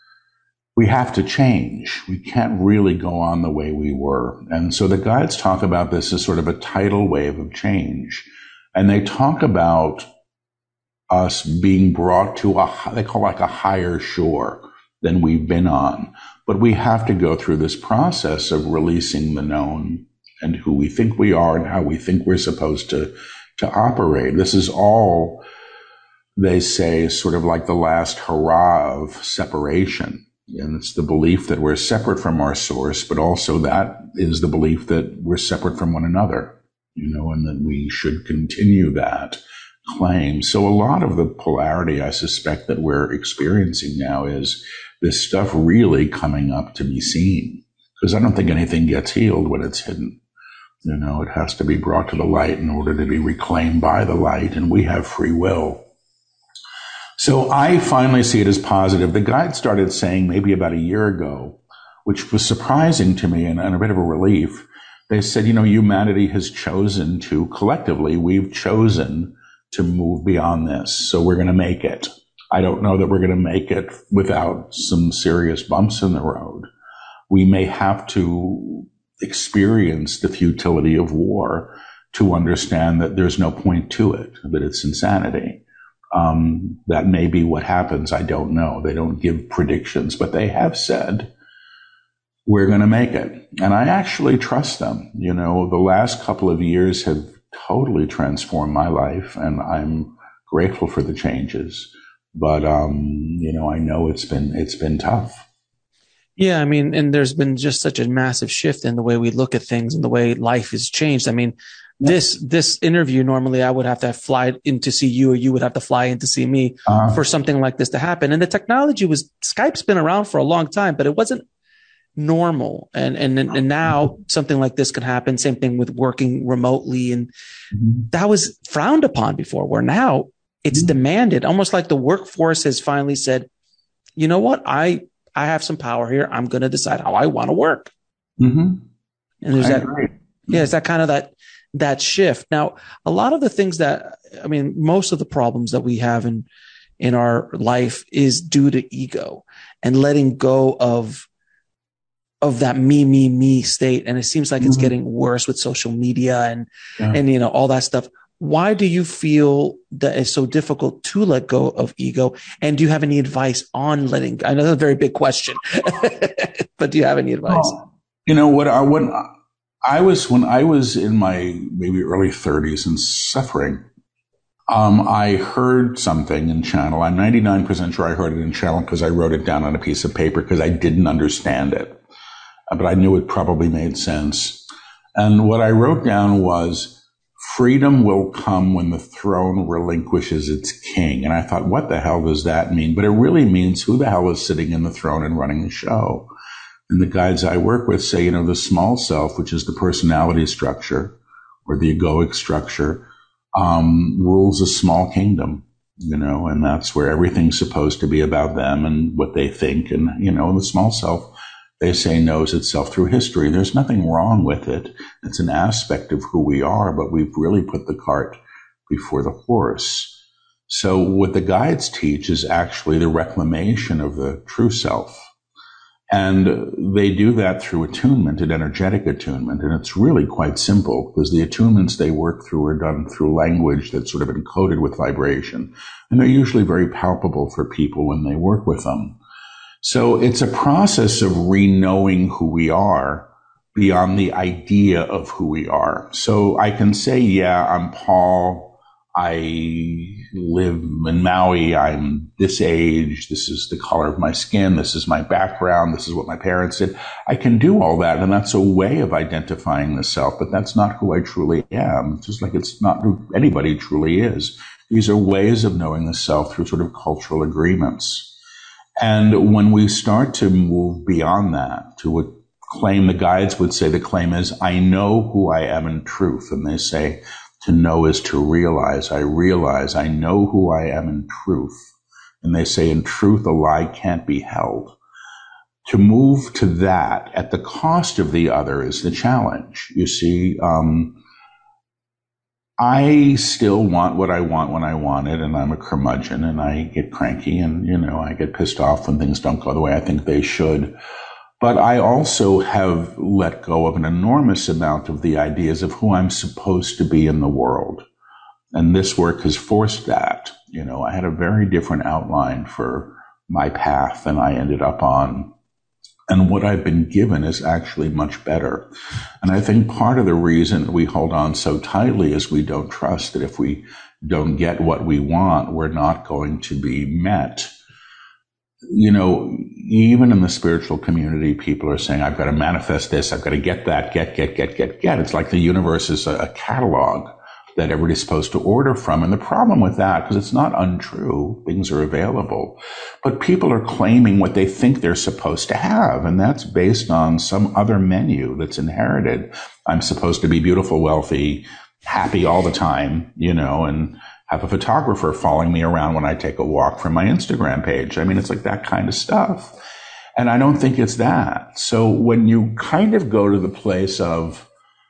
Speaker 4: change. We can't really go on the way we were. And so the guides talk about this as sort of a tidal wave of change. And they talk about us being brought to they call like a higher shore than we've been on. But we have to go through this process of releasing the known and who we think we are and how we think we're supposed to operate. This is all, they say, sort of like the last hurrah of separation. And it's the belief that we're separate from our source, but also that is the belief that we're separate from one another, and that we should continue that claim. So a lot of the polarity, I suspect, that we're experiencing now is this stuff really coming up to be seen. Because I don't think anything gets healed when it's hidden. It has to be brought to the light in order to be reclaimed by the light, and we have free will. So I finally see it as positive. The guide started saying maybe about a year ago, which was surprising to me and a bit of a relief. They said, humanity has chosen to, collectively, we've chosen to move beyond this. So we're going to make it. I don't know that we're going to make it without some serious bumps in the road. We may have to experience the futility of war to understand that there's no point to it, that it's insanity. That may be what happens. I don't know. They don't give predictions, but they have said, we're going to make it. And I actually trust them. The last couple of years have totally transformed my life, and I'm grateful for the changes. But, I know it's been tough.
Speaker 8: Yeah. And there's been just such a massive shift in the way we look at things and the way life has changed. This interview, normally I would have to fly in to see you, or you would have to fly in to see me for something like this to happen. And the technology Skype's been around for a long time, but it wasn't normal. And now something like this can happen. Same thing with working remotely. And that was frowned upon before, where now it's demanded, almost like the workforce has finally said, you know what? I have some power here. I'm going to decide how I want to work. Mm-hmm. And there's it's that kind of that shift. Now, a lot of the things most of the problems that we have in our life is due to ego and letting go of that me state. And it seems like it's getting worse with social media and all that stuff. Why do you feel that it's so difficult to let go of ego? And do you have any advice on letting go? I know that's a very big question, but do you have any advice?
Speaker 4: You know, when I was in my maybe early 30s and suffering, I heard something in channel. I'm 99% sure I heard it in channel because I wrote it down on a piece of paper because I didn't understand it. But I knew it probably made sense. And what I wrote down was, freedom will come when the throne relinquishes its king. And I thought, what the hell does that mean? But it really means, who the hell is sitting in the throne and running the show? And the guides I work with say, the small self, which is the personality structure or the egoic structure, rules a small kingdom, and that's where everything's supposed to be about them and what they think. And, the small self, they say, knows itself through history. There's nothing wrong with it. It's an aspect of who we are, but we've really put the cart before the horse. So what the guides teach is actually the reclamation of the true self. And they do that through attunement and energetic attunement. And it's really quite simple because the attunements they work through are done through language that's sort of encoded with vibration. And they're usually very palpable for people when they work with them. So it's a process of re-knowing who we are beyond the idea of who we are. So I can say, yeah, I'm Paul. I live in Maui. I'm this age. This is the color of my skin. This is my background. This is what my parents did. I can do all that. And that's a way of identifying the self, but that's not who I truly am. Just like it's not who anybody truly is. These are ways of knowing the self through sort of cultural agreements. And when we start to move beyond that to a claim, the guides would say the claim is, I know who I am in truth. And they say, to know is to realize. I realize I know who I am in truth. And they say, in truth, a lie can't be held. To move to that at the cost of the other is the challenge. You see, I still want what I want when I want it, and I'm a curmudgeon, and I get cranky, and, I get pissed off when things don't go the way I think they should. But I also have let go of an enormous amount of the ideas of who I'm supposed to be in the world. And this work has forced that. I had a very different outline for my path than I ended up on. And what I've been given is actually much better. And I think part of the reason we hold on so tightly is we don't trust that if we don't get what we want, we're not going to be met. Even in the spiritual community, people are saying, I've got to manifest this. I've got to get that, get. It's like the universe is a catalog that everybody's supposed to order from. And the problem with that, because it's not untrue, things are available, but people are claiming what they think they're supposed to have. And that's based on some other menu that's inherited. I'm supposed to be beautiful, wealthy, happy all the time, and have a photographer following me around when I take a walk from my Instagram page. I mean, it's like that kind of stuff. And I don't think it's that. So when you kind of go to the place of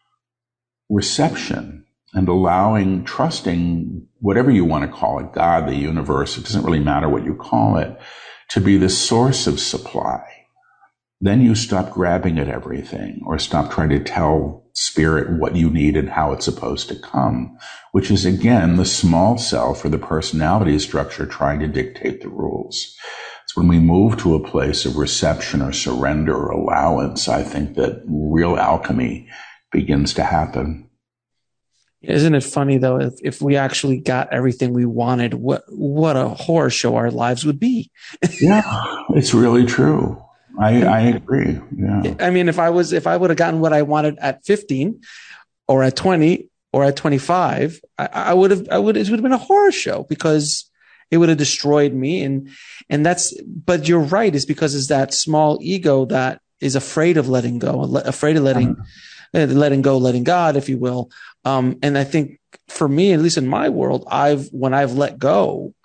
Speaker 4: reception and trusting whatever you want to call it, God, the universe, it doesn't really matter what you call it, to be the source of supply, then you stop grabbing at everything or stop trying to tell spirit what you need and how it's supposed to come, which is, again, the small self or the personality structure trying to dictate the rules. It's when we move to a place of reception or surrender or allowance, I think that real alchemy begins to happen.
Speaker 8: Isn't it funny, though, if we actually got everything we wanted, what a horror show our lives would be.
Speaker 4: Yeah, it's really true. I agree. Yeah.
Speaker 8: I mean, if I would have gotten what I wanted at 15 or at 20 or at 25, it would have been a horror show because it would have destroyed me. And but you're right. It's because it's that small ego that is afraid of letting go, afraid of letting go, letting God, if you will. And I think for me, at least in my world, when I've let go,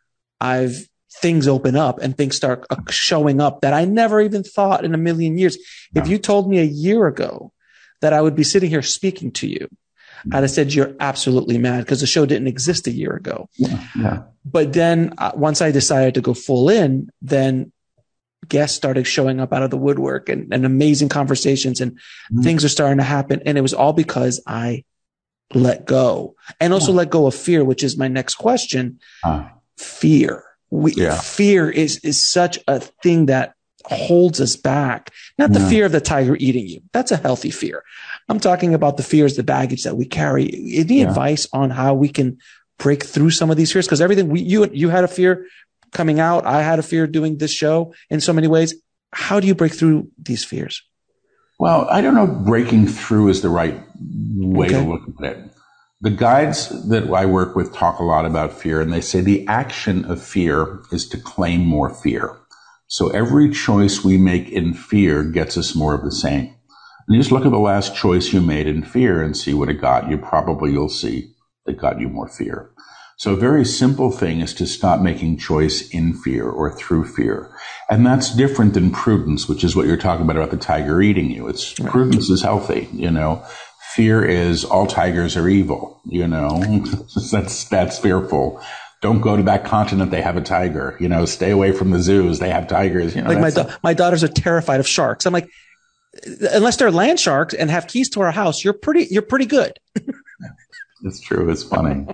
Speaker 8: things open up and things start showing up that I never even thought in a million years. No. If you told me a year ago that I would be sitting here speaking to you, I'd have said, you're absolutely mad because the show didn't exist a year ago.
Speaker 4: Yeah.
Speaker 8: But then once I decided to go full in, then guests started showing up out of the woodwork and amazing conversations and things are starting to happen. And it was all because I let go, and also let go of fear, which is my next question. Fear. Fear is such a thing that holds us back. Not the fear of the tiger eating you. That's a healthy fear. I'm talking about the fears, the baggage that we carry. Any advice on how we can break through some of these fears? Because everything you had a fear coming out. I had a fear doing this show in so many ways. How do you break through these fears?
Speaker 4: Well, I don't know if breaking through is the right way to look at it. The guides that I work with talk a lot about fear, and they say the action of fear is to claim more fear. So every choice we make in fear gets us more of the same. And you just look at the last choice you made in fear and see what it got you. Probably you'll see it got you more fear. So a very simple thing is to stop making choice in fear or through fear. And that's different than prudence, which is what you're talking about the tiger eating you. Prudence is healthy, Fear is all tigers are evil, That's fearful. Don't go to that continent. They have a tiger, stay away from the zoos. They have tigers,
Speaker 8: my daughters are terrified of sharks. I'm like, unless they're land sharks and have keys to our house, you're pretty good.
Speaker 4: It's true. It's funny.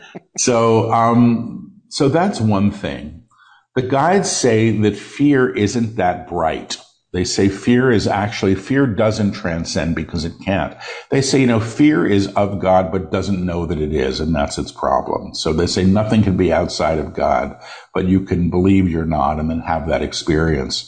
Speaker 4: So that's one thing. The guides say that fear isn't that bright. They say fear doesn't transcend because it can't. They say, fear is of God, but doesn't know that it is, and that's its problem. So they say nothing can be outside of God, but you can believe you're not and then have that experience.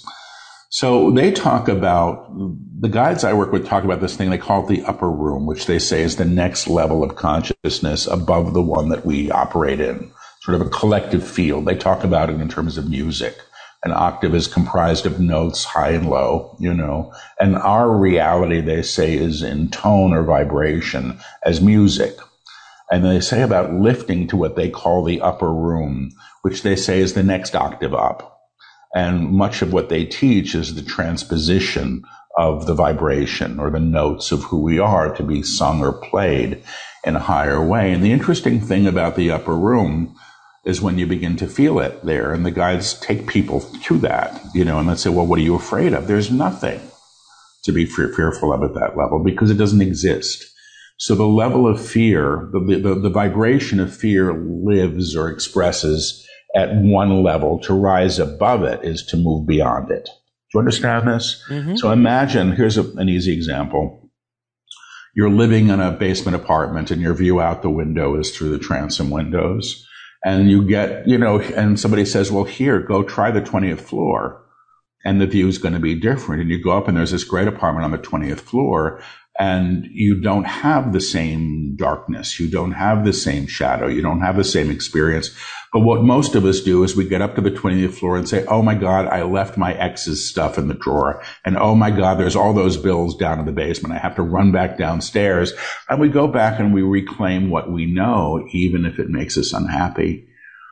Speaker 4: So they talk about, the guides I work with talk about this thing, they call it the upper room, which they say is the next level of consciousness above the one that we operate in, sort of a collective field. They talk about it in terms of music. An octave is comprised of notes, high and low, and our reality, they say, is in tone or vibration as music. And they say about lifting to what they call the upper room, which they say is the next octave up. And much of what they teach is the transposition of the vibration or the notes of who we are to be sung or played in a higher way. And the interesting thing about the upper room is when you begin to feel it there, and the guides take people to that, and they say, well, what are you afraid of? There's nothing to be fearful of at that level because it doesn't exist. So the level of fear, the vibration of fear lives or expresses at one level. To rise above it is to move beyond it. Do you understand this? Mm-hmm. So imagine, here's an easy example. You're living in a basement apartment and your view out the window is through the transom windows. And you get, and somebody says, well, here, go try the 20th floor. And the view is going to be different. And you go up and there's this great apartment on the 20th floor. And you don't have the same darkness. You don't have the same shadow. You don't have the same experience. But what most of us do is we get up to the 20th floor and say, oh my God, I left my ex's stuff in the drawer. And oh my God, there's all those bills down in the basement. I have to run back downstairs. And we go back and we reclaim what we know, even if it makes us unhappy.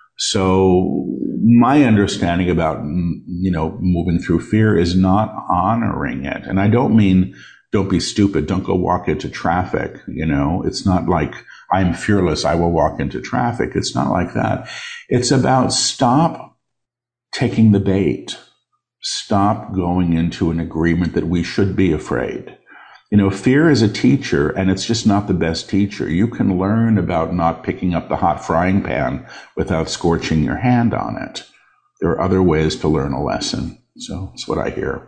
Speaker 4: So my understanding about, moving through fear is not honoring it. And I don't mean don't be stupid. Don't go walk into traffic. It's not like I'm fearless. I will walk into traffic. It's not like that. It's about stop taking the bait. Stop going into an agreement that we should be afraid. Fear is a teacher, and it's just not the best teacher. You can learn about not picking up the hot frying pan without scorching your hand on it. There are other ways to learn a lesson. So that's what I hear.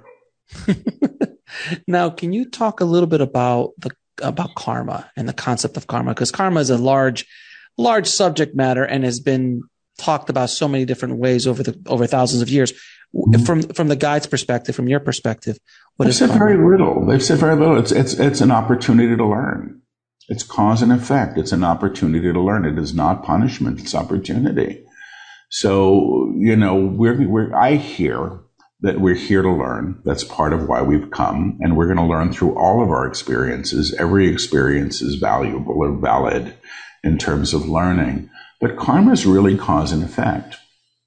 Speaker 8: Now, can you talk a little bit about karma and the concept of karma? Because karma is a large subject matter and has been talked about so many different ways over thousands of years. Mm-hmm. From the guide's perspective, from your perspective, what is karma?
Speaker 4: They've said very little. It's an opportunity to learn. It's cause and effect. It's an opportunity to learn. It is not punishment. It's opportunity. So I hear that we're here to learn. That's part of why we've come. And we're going to learn through all of our experiences. Every experience is valuable or valid in terms of learning. But karma is really cause and effect.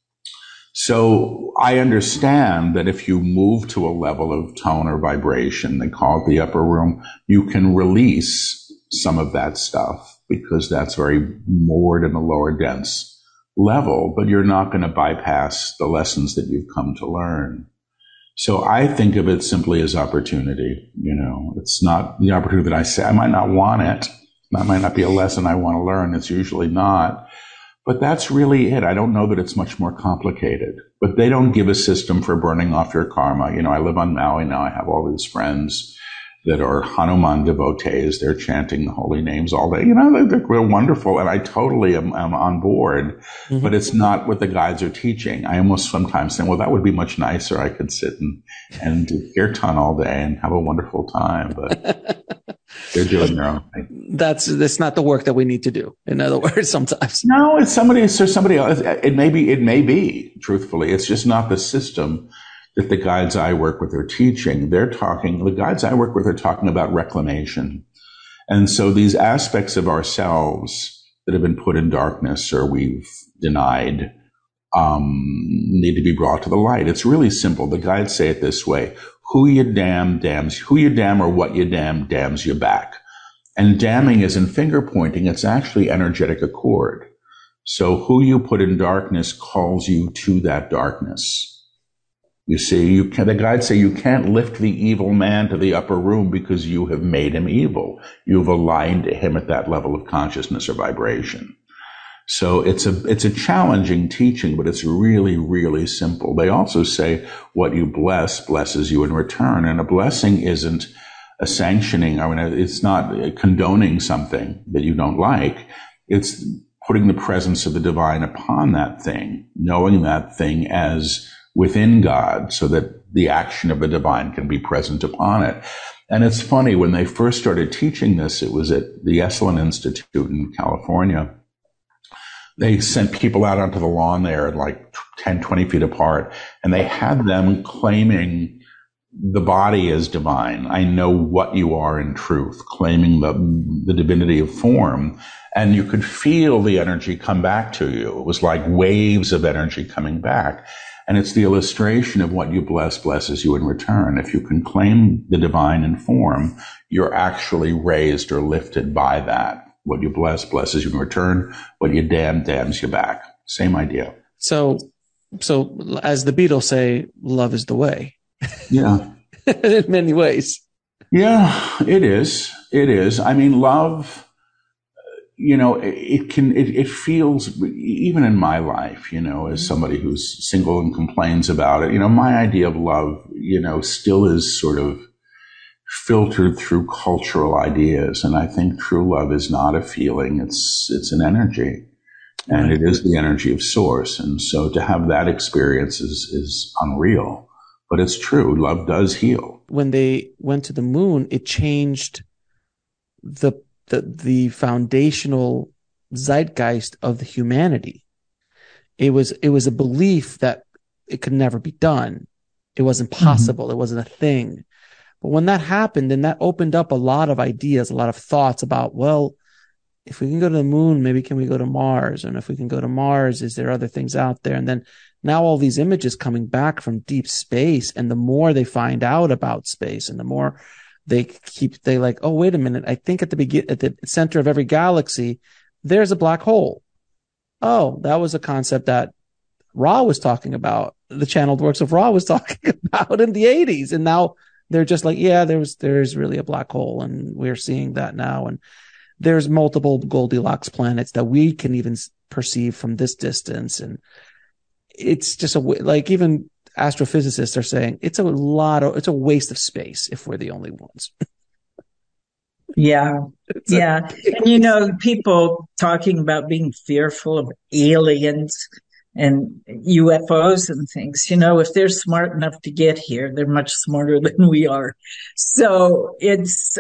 Speaker 4: So I understand that if you move to a level of tone or vibration, they call it the upper room, you can release some of that stuff because that's very moored in the lower dense level, but you're not going to bypass the lessons that you've come to learn. So I think of it simply as opportunity. It's not the opportunity that I say. I might not want it. That might not be a lesson I want to learn. It's usually not. But that's really it. I don't know that it's much more complicated. But they don't give a system for burning off your karma. You know, I live on Maui now. I have all these friends that are Hanuman devotees. They're chanting the holy names all day. You know, they're real wonderful, and I totally am on board. Mm-hmm. But it's not what the guides are teaching. I almost sometimes think, well, that would be much nicer. I could sit and do kirtan all day and have a wonderful time. But they're doing their own thing.
Speaker 8: That's not the work that we need to do. In other words, sometimes.
Speaker 4: No, it's somebody else. It may be, truthfully. It's just not the system that the guides I work with are teaching. The guides I work with are talking about reclamation. And so these aspects of ourselves that have been put in darkness or we've denied need to be brought to the light. It's really simple. The guides say it this way: who you damn or what you damn damns you back. And damning isn't finger pointing. It's actually energetic accord. So who you put in darkness calls you to that darkness. You see, the guides say you can't lift the evil man to the upper room because you have made him evil. You've aligned him at that level of consciousness or vibration. So it's a challenging teaching, but it's really, really simple. They also say what you bless blesses you in return. And a blessing isn't a sanctioning. I mean, it's not condoning something that you don't like. It's putting the presence of the divine upon that thing, knowing that thing as within God so that the action of the divine can be present upon it. And it's funny, when they first started teaching this, it was at the Esalen Institute in California. They sent people out onto the lawn there, like 10, 20 feet apart, and they had them claiming the body is divine. I know what you are in truth, claiming the divinity of form. And you could feel the energy come back to you. It was like waves of energy coming back. And it's the illustration of what you bless blesses you in return. If you can claim the divine in form, you're actually raised or lifted by that. What you bless blesses you in return. What you damn damns you back. Same idea.
Speaker 8: So as the Beatles say, love is the way.
Speaker 4: Yeah.
Speaker 8: In many ways.
Speaker 4: Yeah, it is. It is. I mean, love, you know, it feels, even in my life, you know, as somebody who's single and complains about it, you know, my idea of love, you know, still is sort of filtered through cultural ideas. And I think true love is not a feeling. It's an energy, and it is the energy of source. And so to have that experience is unreal, but it's true. Love does heal.
Speaker 8: When they went to the moon, it changed the foundational zeitgeist of the humanity. It was a belief that it could never be done. It wasn't possible. Mm-hmm. It wasn't a thing. But when that happened, then that opened up a lot of ideas, a lot of thoughts about, well, if we can go to the moon, maybe can we go to Mars? And if we can go to Mars, is there other things out there? And then now all these images coming back from deep space, and the more they find out about space and the more they like, oh, wait a minute. I think at the center of every galaxy, there's a black hole. Oh, that was a concept that Ra was talking about. The channeled works of Ra was talking about in the 80s. And now they're just like, yeah, there's really a black hole. And we're seeing that now. And there's multiple Goldilocks planets that we can even perceive from this distance. And it's just like, even astrophysicists are saying it's a waste of space if we're the only ones.
Speaker 3: Yeah. Yeah. And, you know, people talking about being fearful of aliens and UFOs and things, you know, if they're smart enough to get here, they're much smarter than we are. So it's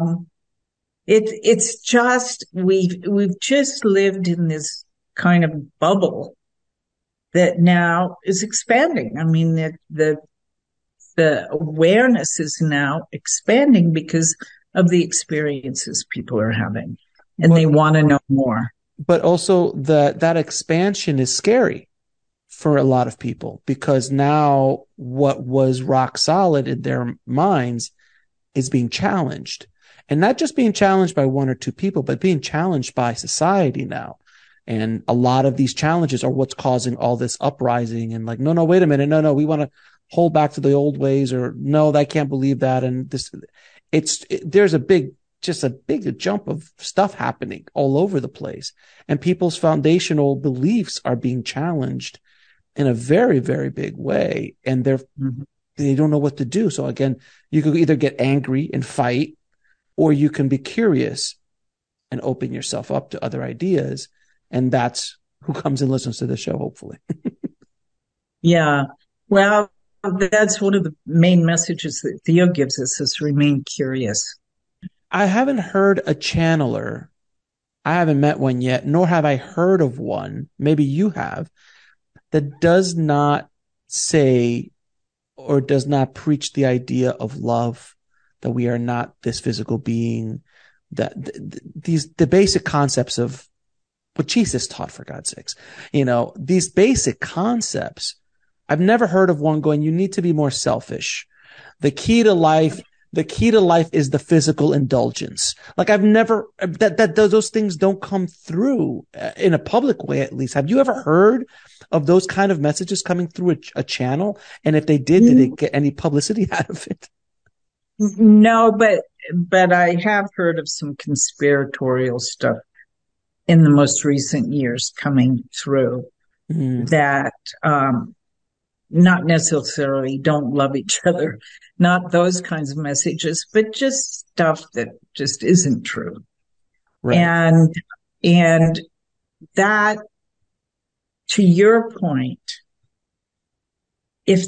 Speaker 3: just, we've just lived in this kind of bubble that now is expanding. I mean, the awareness is now expanding because of the experiences people are having, and they want to know more.
Speaker 8: But also that expansion is scary for a lot of people, because now what was rock solid in their minds is being challenged, and not just being challenged by one or two people, but being challenged by society now. And a lot of these challenges are what's causing all this uprising and like, no, wait a minute. No, we want to hold back to the old ways, or no, I can't believe that. And there's a big just a big jump of stuff happening all over the place. And people's foundational beliefs are being challenged in a very, very big way. And they don't know what to do. So again, you could either get angry and fight, or you can be curious and open yourself up to other ideas. And that's who comes and listens to the show, hopefully.
Speaker 3: Yeah. Well, that's one of the main messages that Theo gives us, is remain curious.
Speaker 8: I haven't heard a channeler. I haven't met one yet, nor have I heard of one. Maybe you have, that does not say or does not preach the idea of love, that we are not this physical being, that the basic concepts of what Jesus taught, for God's sakes, these basic concepts. I've never heard of one going, you need to be more selfish. The key to life is the physical indulgence. Like, I've never, those things don't come through in a public way, at least. Have you ever heard of those kind of messages coming through a channel? And if they did they get any publicity out of it?
Speaker 3: No, but I have heard of some conspiratorial stuff in the most recent years coming through that, not necessarily don't love each other, not those kinds of messages, but just stuff that just isn't true. Right. And that, to your point, if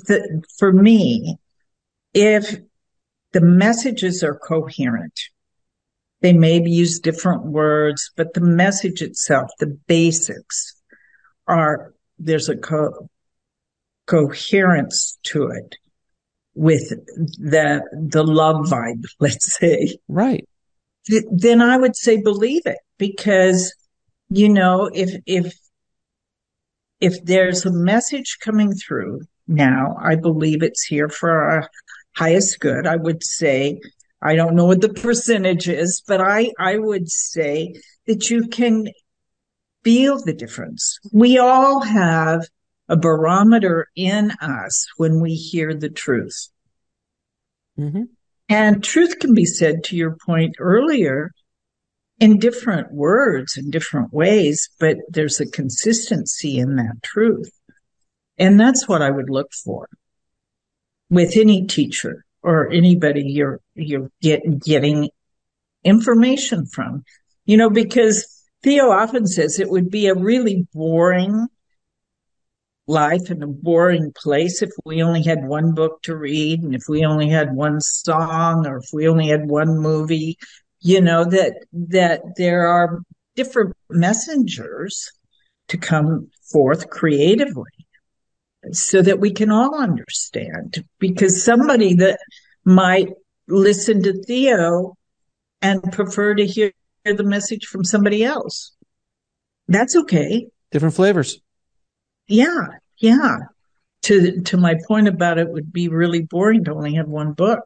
Speaker 3: the messages are coherent, they may use different words, but the message itself, the basics there's a coherence to it with the love vibe, let's say.
Speaker 8: Right.
Speaker 3: Then I would say believe it, because, if there's a message coming through now, I believe it's here for our highest good. I would say, I don't know what the percentage is, but I would say that you can feel the difference. We all have a barometer in us when we hear the truth. Mm-hmm. And truth can be said, to your point earlier, in different words, in different ways, but there's a consistency in that truth. And that's what I would look for with any teacher or anybody you're getting information from. Because Theo often says it would be a really boring life and a boring place if we only had one book to read, and if we only had one song, or if we only had one movie, that there are different messengers to come forth creatively so that we can all understand. Because somebody that might listen to Theo and prefer to hear the message from somebody else, that's okay.
Speaker 8: Different flavors.
Speaker 3: Yeah. To my point about it would be really boring to only have one book.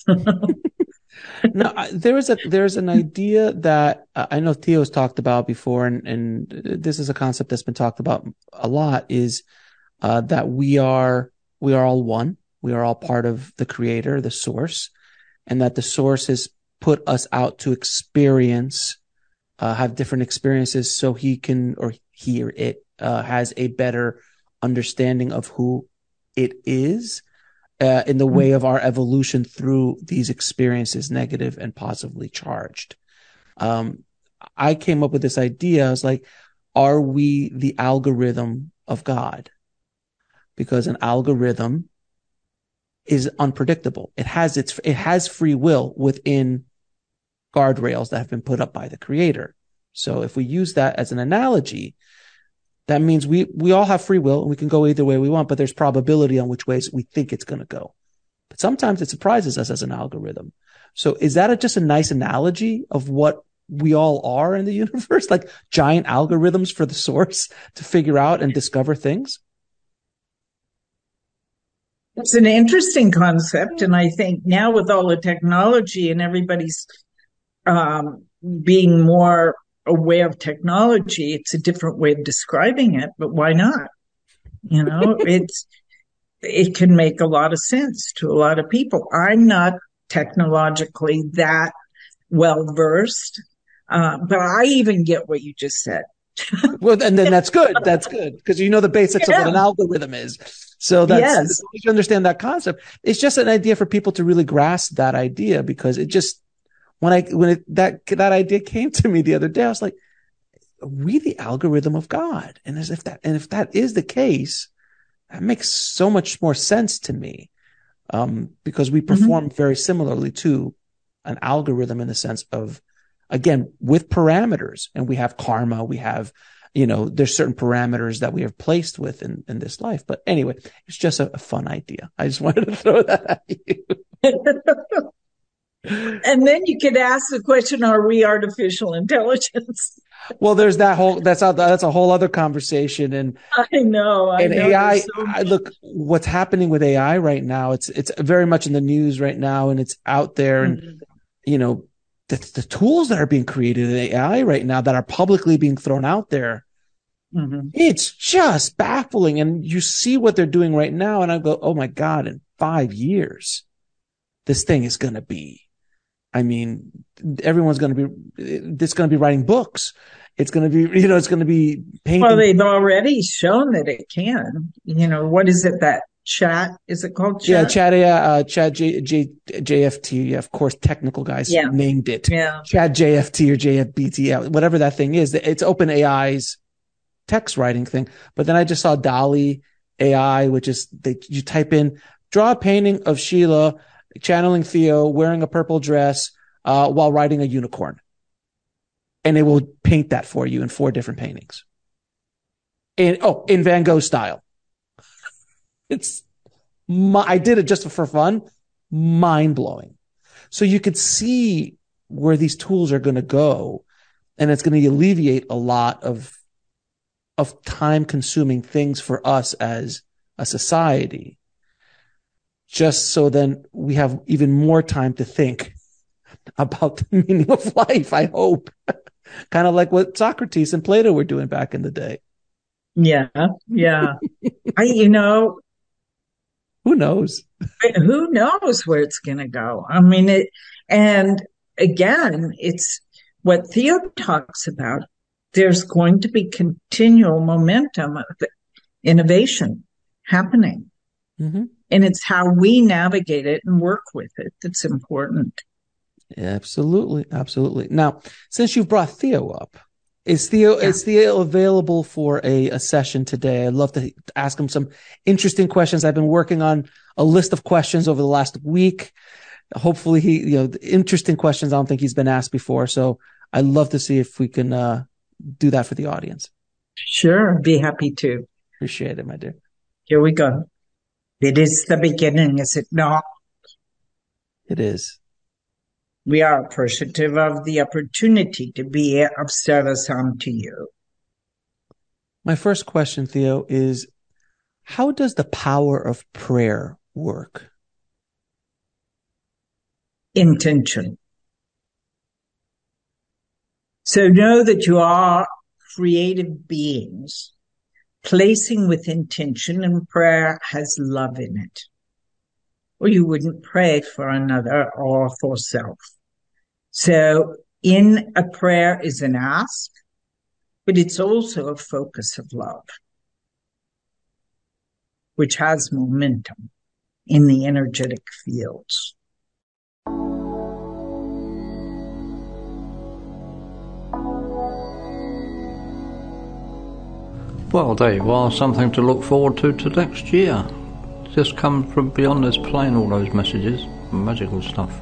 Speaker 8: No, there's an idea that I know Theo's talked about before, and this is a concept that's been talked about a lot, is that we are all one. We are all part of the Creator, the Source, and that the Source has put us out to experience, have different experiences, so he can, or he or it has a better understanding of who it is in the way of our evolution through these experiences, negative and positively charged. I came up with this idea. I was like, are we the algorithm of God? Because an algorithm is unpredictable. It has free will within guardrails that have been put up by the Creator. So if we use that as an analogy, that means we all have free will and we can go either way we want, but there's probability on which ways we think it's going to go. But sometimes it surprises us as an algorithm. So is that just a nice analogy of what we all are in the universe? Like giant algorithms for the Source to figure out and discover things?
Speaker 3: It's an interesting concept. And I think now with all the technology and everybody's being more aware of technology, it's a different way of describing it, but why not? It can make a lot of sense to a lot of people. I'm not technologically that well-versed. But I even get what you just said.
Speaker 8: Well, and then that's good. That's good. Because you know the basics of what an algorithm is. So that's, you understand that concept. It's just an idea for people to really grasp that idea, because it just, that idea came to me the other day, I was like, are we the algorithm of God? And if that is the case, that makes so much more sense to me. Because we perform very similarly to an algorithm in the sense of, again, with parameters, and we have karma, we have, there's certain parameters that we are placed with in this life. But anyway, it's just a fun idea. I just wanted to throw that at you.
Speaker 3: And then you could ask the question, are we artificial intelligence?
Speaker 8: Well, there's that's a whole other conversation. And
Speaker 3: I know
Speaker 8: AI, look, what's happening with AI right now, it's very much in the news right now, and it's out there. And, the tools that are being created in AI right now that are publicly being thrown out there, it's just baffling. And you see what they're doing right now, and I go, oh my God, in 5 years, this thing is going to be, everyone's going to be writing books. It's going to be, it's going to be painting.
Speaker 3: Well, they've already shown that it can. What is it, that chat? Is it called chat?
Speaker 8: Yeah, chat JFT. Of course, technical guys named it. Yeah. Chat JFT or JFBT, whatever that thing is. It's OpenAI's text writing thing. But then I just saw DALL-E AI, which is you type in, draw a painting of Sheila channeling Theo wearing a purple dress while riding a unicorn. And it will paint that for you in 4 different paintings. In Van Gogh style. I did it just for fun. Mind blowing. So you could see where these tools are going to go, and it's going to alleviate a lot of time consuming things for us as a society. Just so then we have even more time to think about the meaning of life, I hope. Kind of like what Socrates and Plato were doing back in the day.
Speaker 3: Yeah.
Speaker 8: Who knows?
Speaker 3: Who knows where it's going to go? And again, it's what Theo talks about. There's going to be continual momentum of innovation happening. And it's how we navigate it and work with it that's important.
Speaker 8: Absolutely. Absolutely. Now, since you've brought Theo up, is Theo available for a session today? I'd love to ask him some interesting questions. I've been working on a list of questions over the last week. Hopefully interesting questions I don't think he's been asked before. So I'd love to see if we can do that for the audience.
Speaker 3: Sure. Be happy to.
Speaker 8: Appreciate it, my dear.
Speaker 3: Here we go. It is the beginning, is it not?
Speaker 8: It is.
Speaker 3: We are appreciative of the opportunity to be of service unto you.
Speaker 8: My first question, Theo, is how does the power of prayer work?
Speaker 3: Intention. So know that you are creative beings, placing with intention, and prayer has love in it. Or you wouldn't pray for another or for self. So in a prayer is an ask, but it's also a focus of love, which has momentum in the energetic fields.
Speaker 2: Well, there you are, something to look forward to next year. Just come from beyond this plane, all those messages, magical stuff.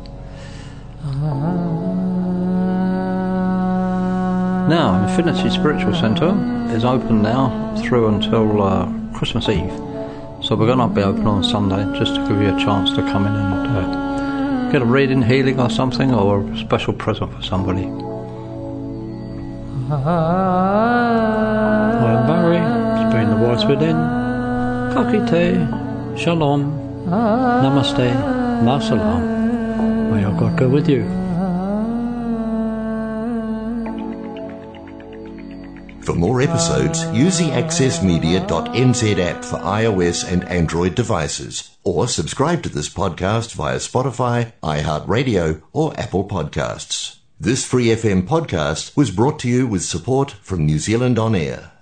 Speaker 2: Now, Infinity Spiritual Centre is open now through until Christmas Eve. So we're going to be open on Sunday just to give you a chance to come in and get a reading, healing or something, or a special present for somebody. I'm Barry, it's been the Voice Within. Kakite, Shalom, Namaste, Masalam. May our God go with you.
Speaker 1: For more episodes, use the accessmedia.nz app for iOS and Android devices, or subscribe to this podcast via Spotify, iHeartRadio, or Apple Podcasts. This Free FM podcast was brought to you with support from New Zealand On Air.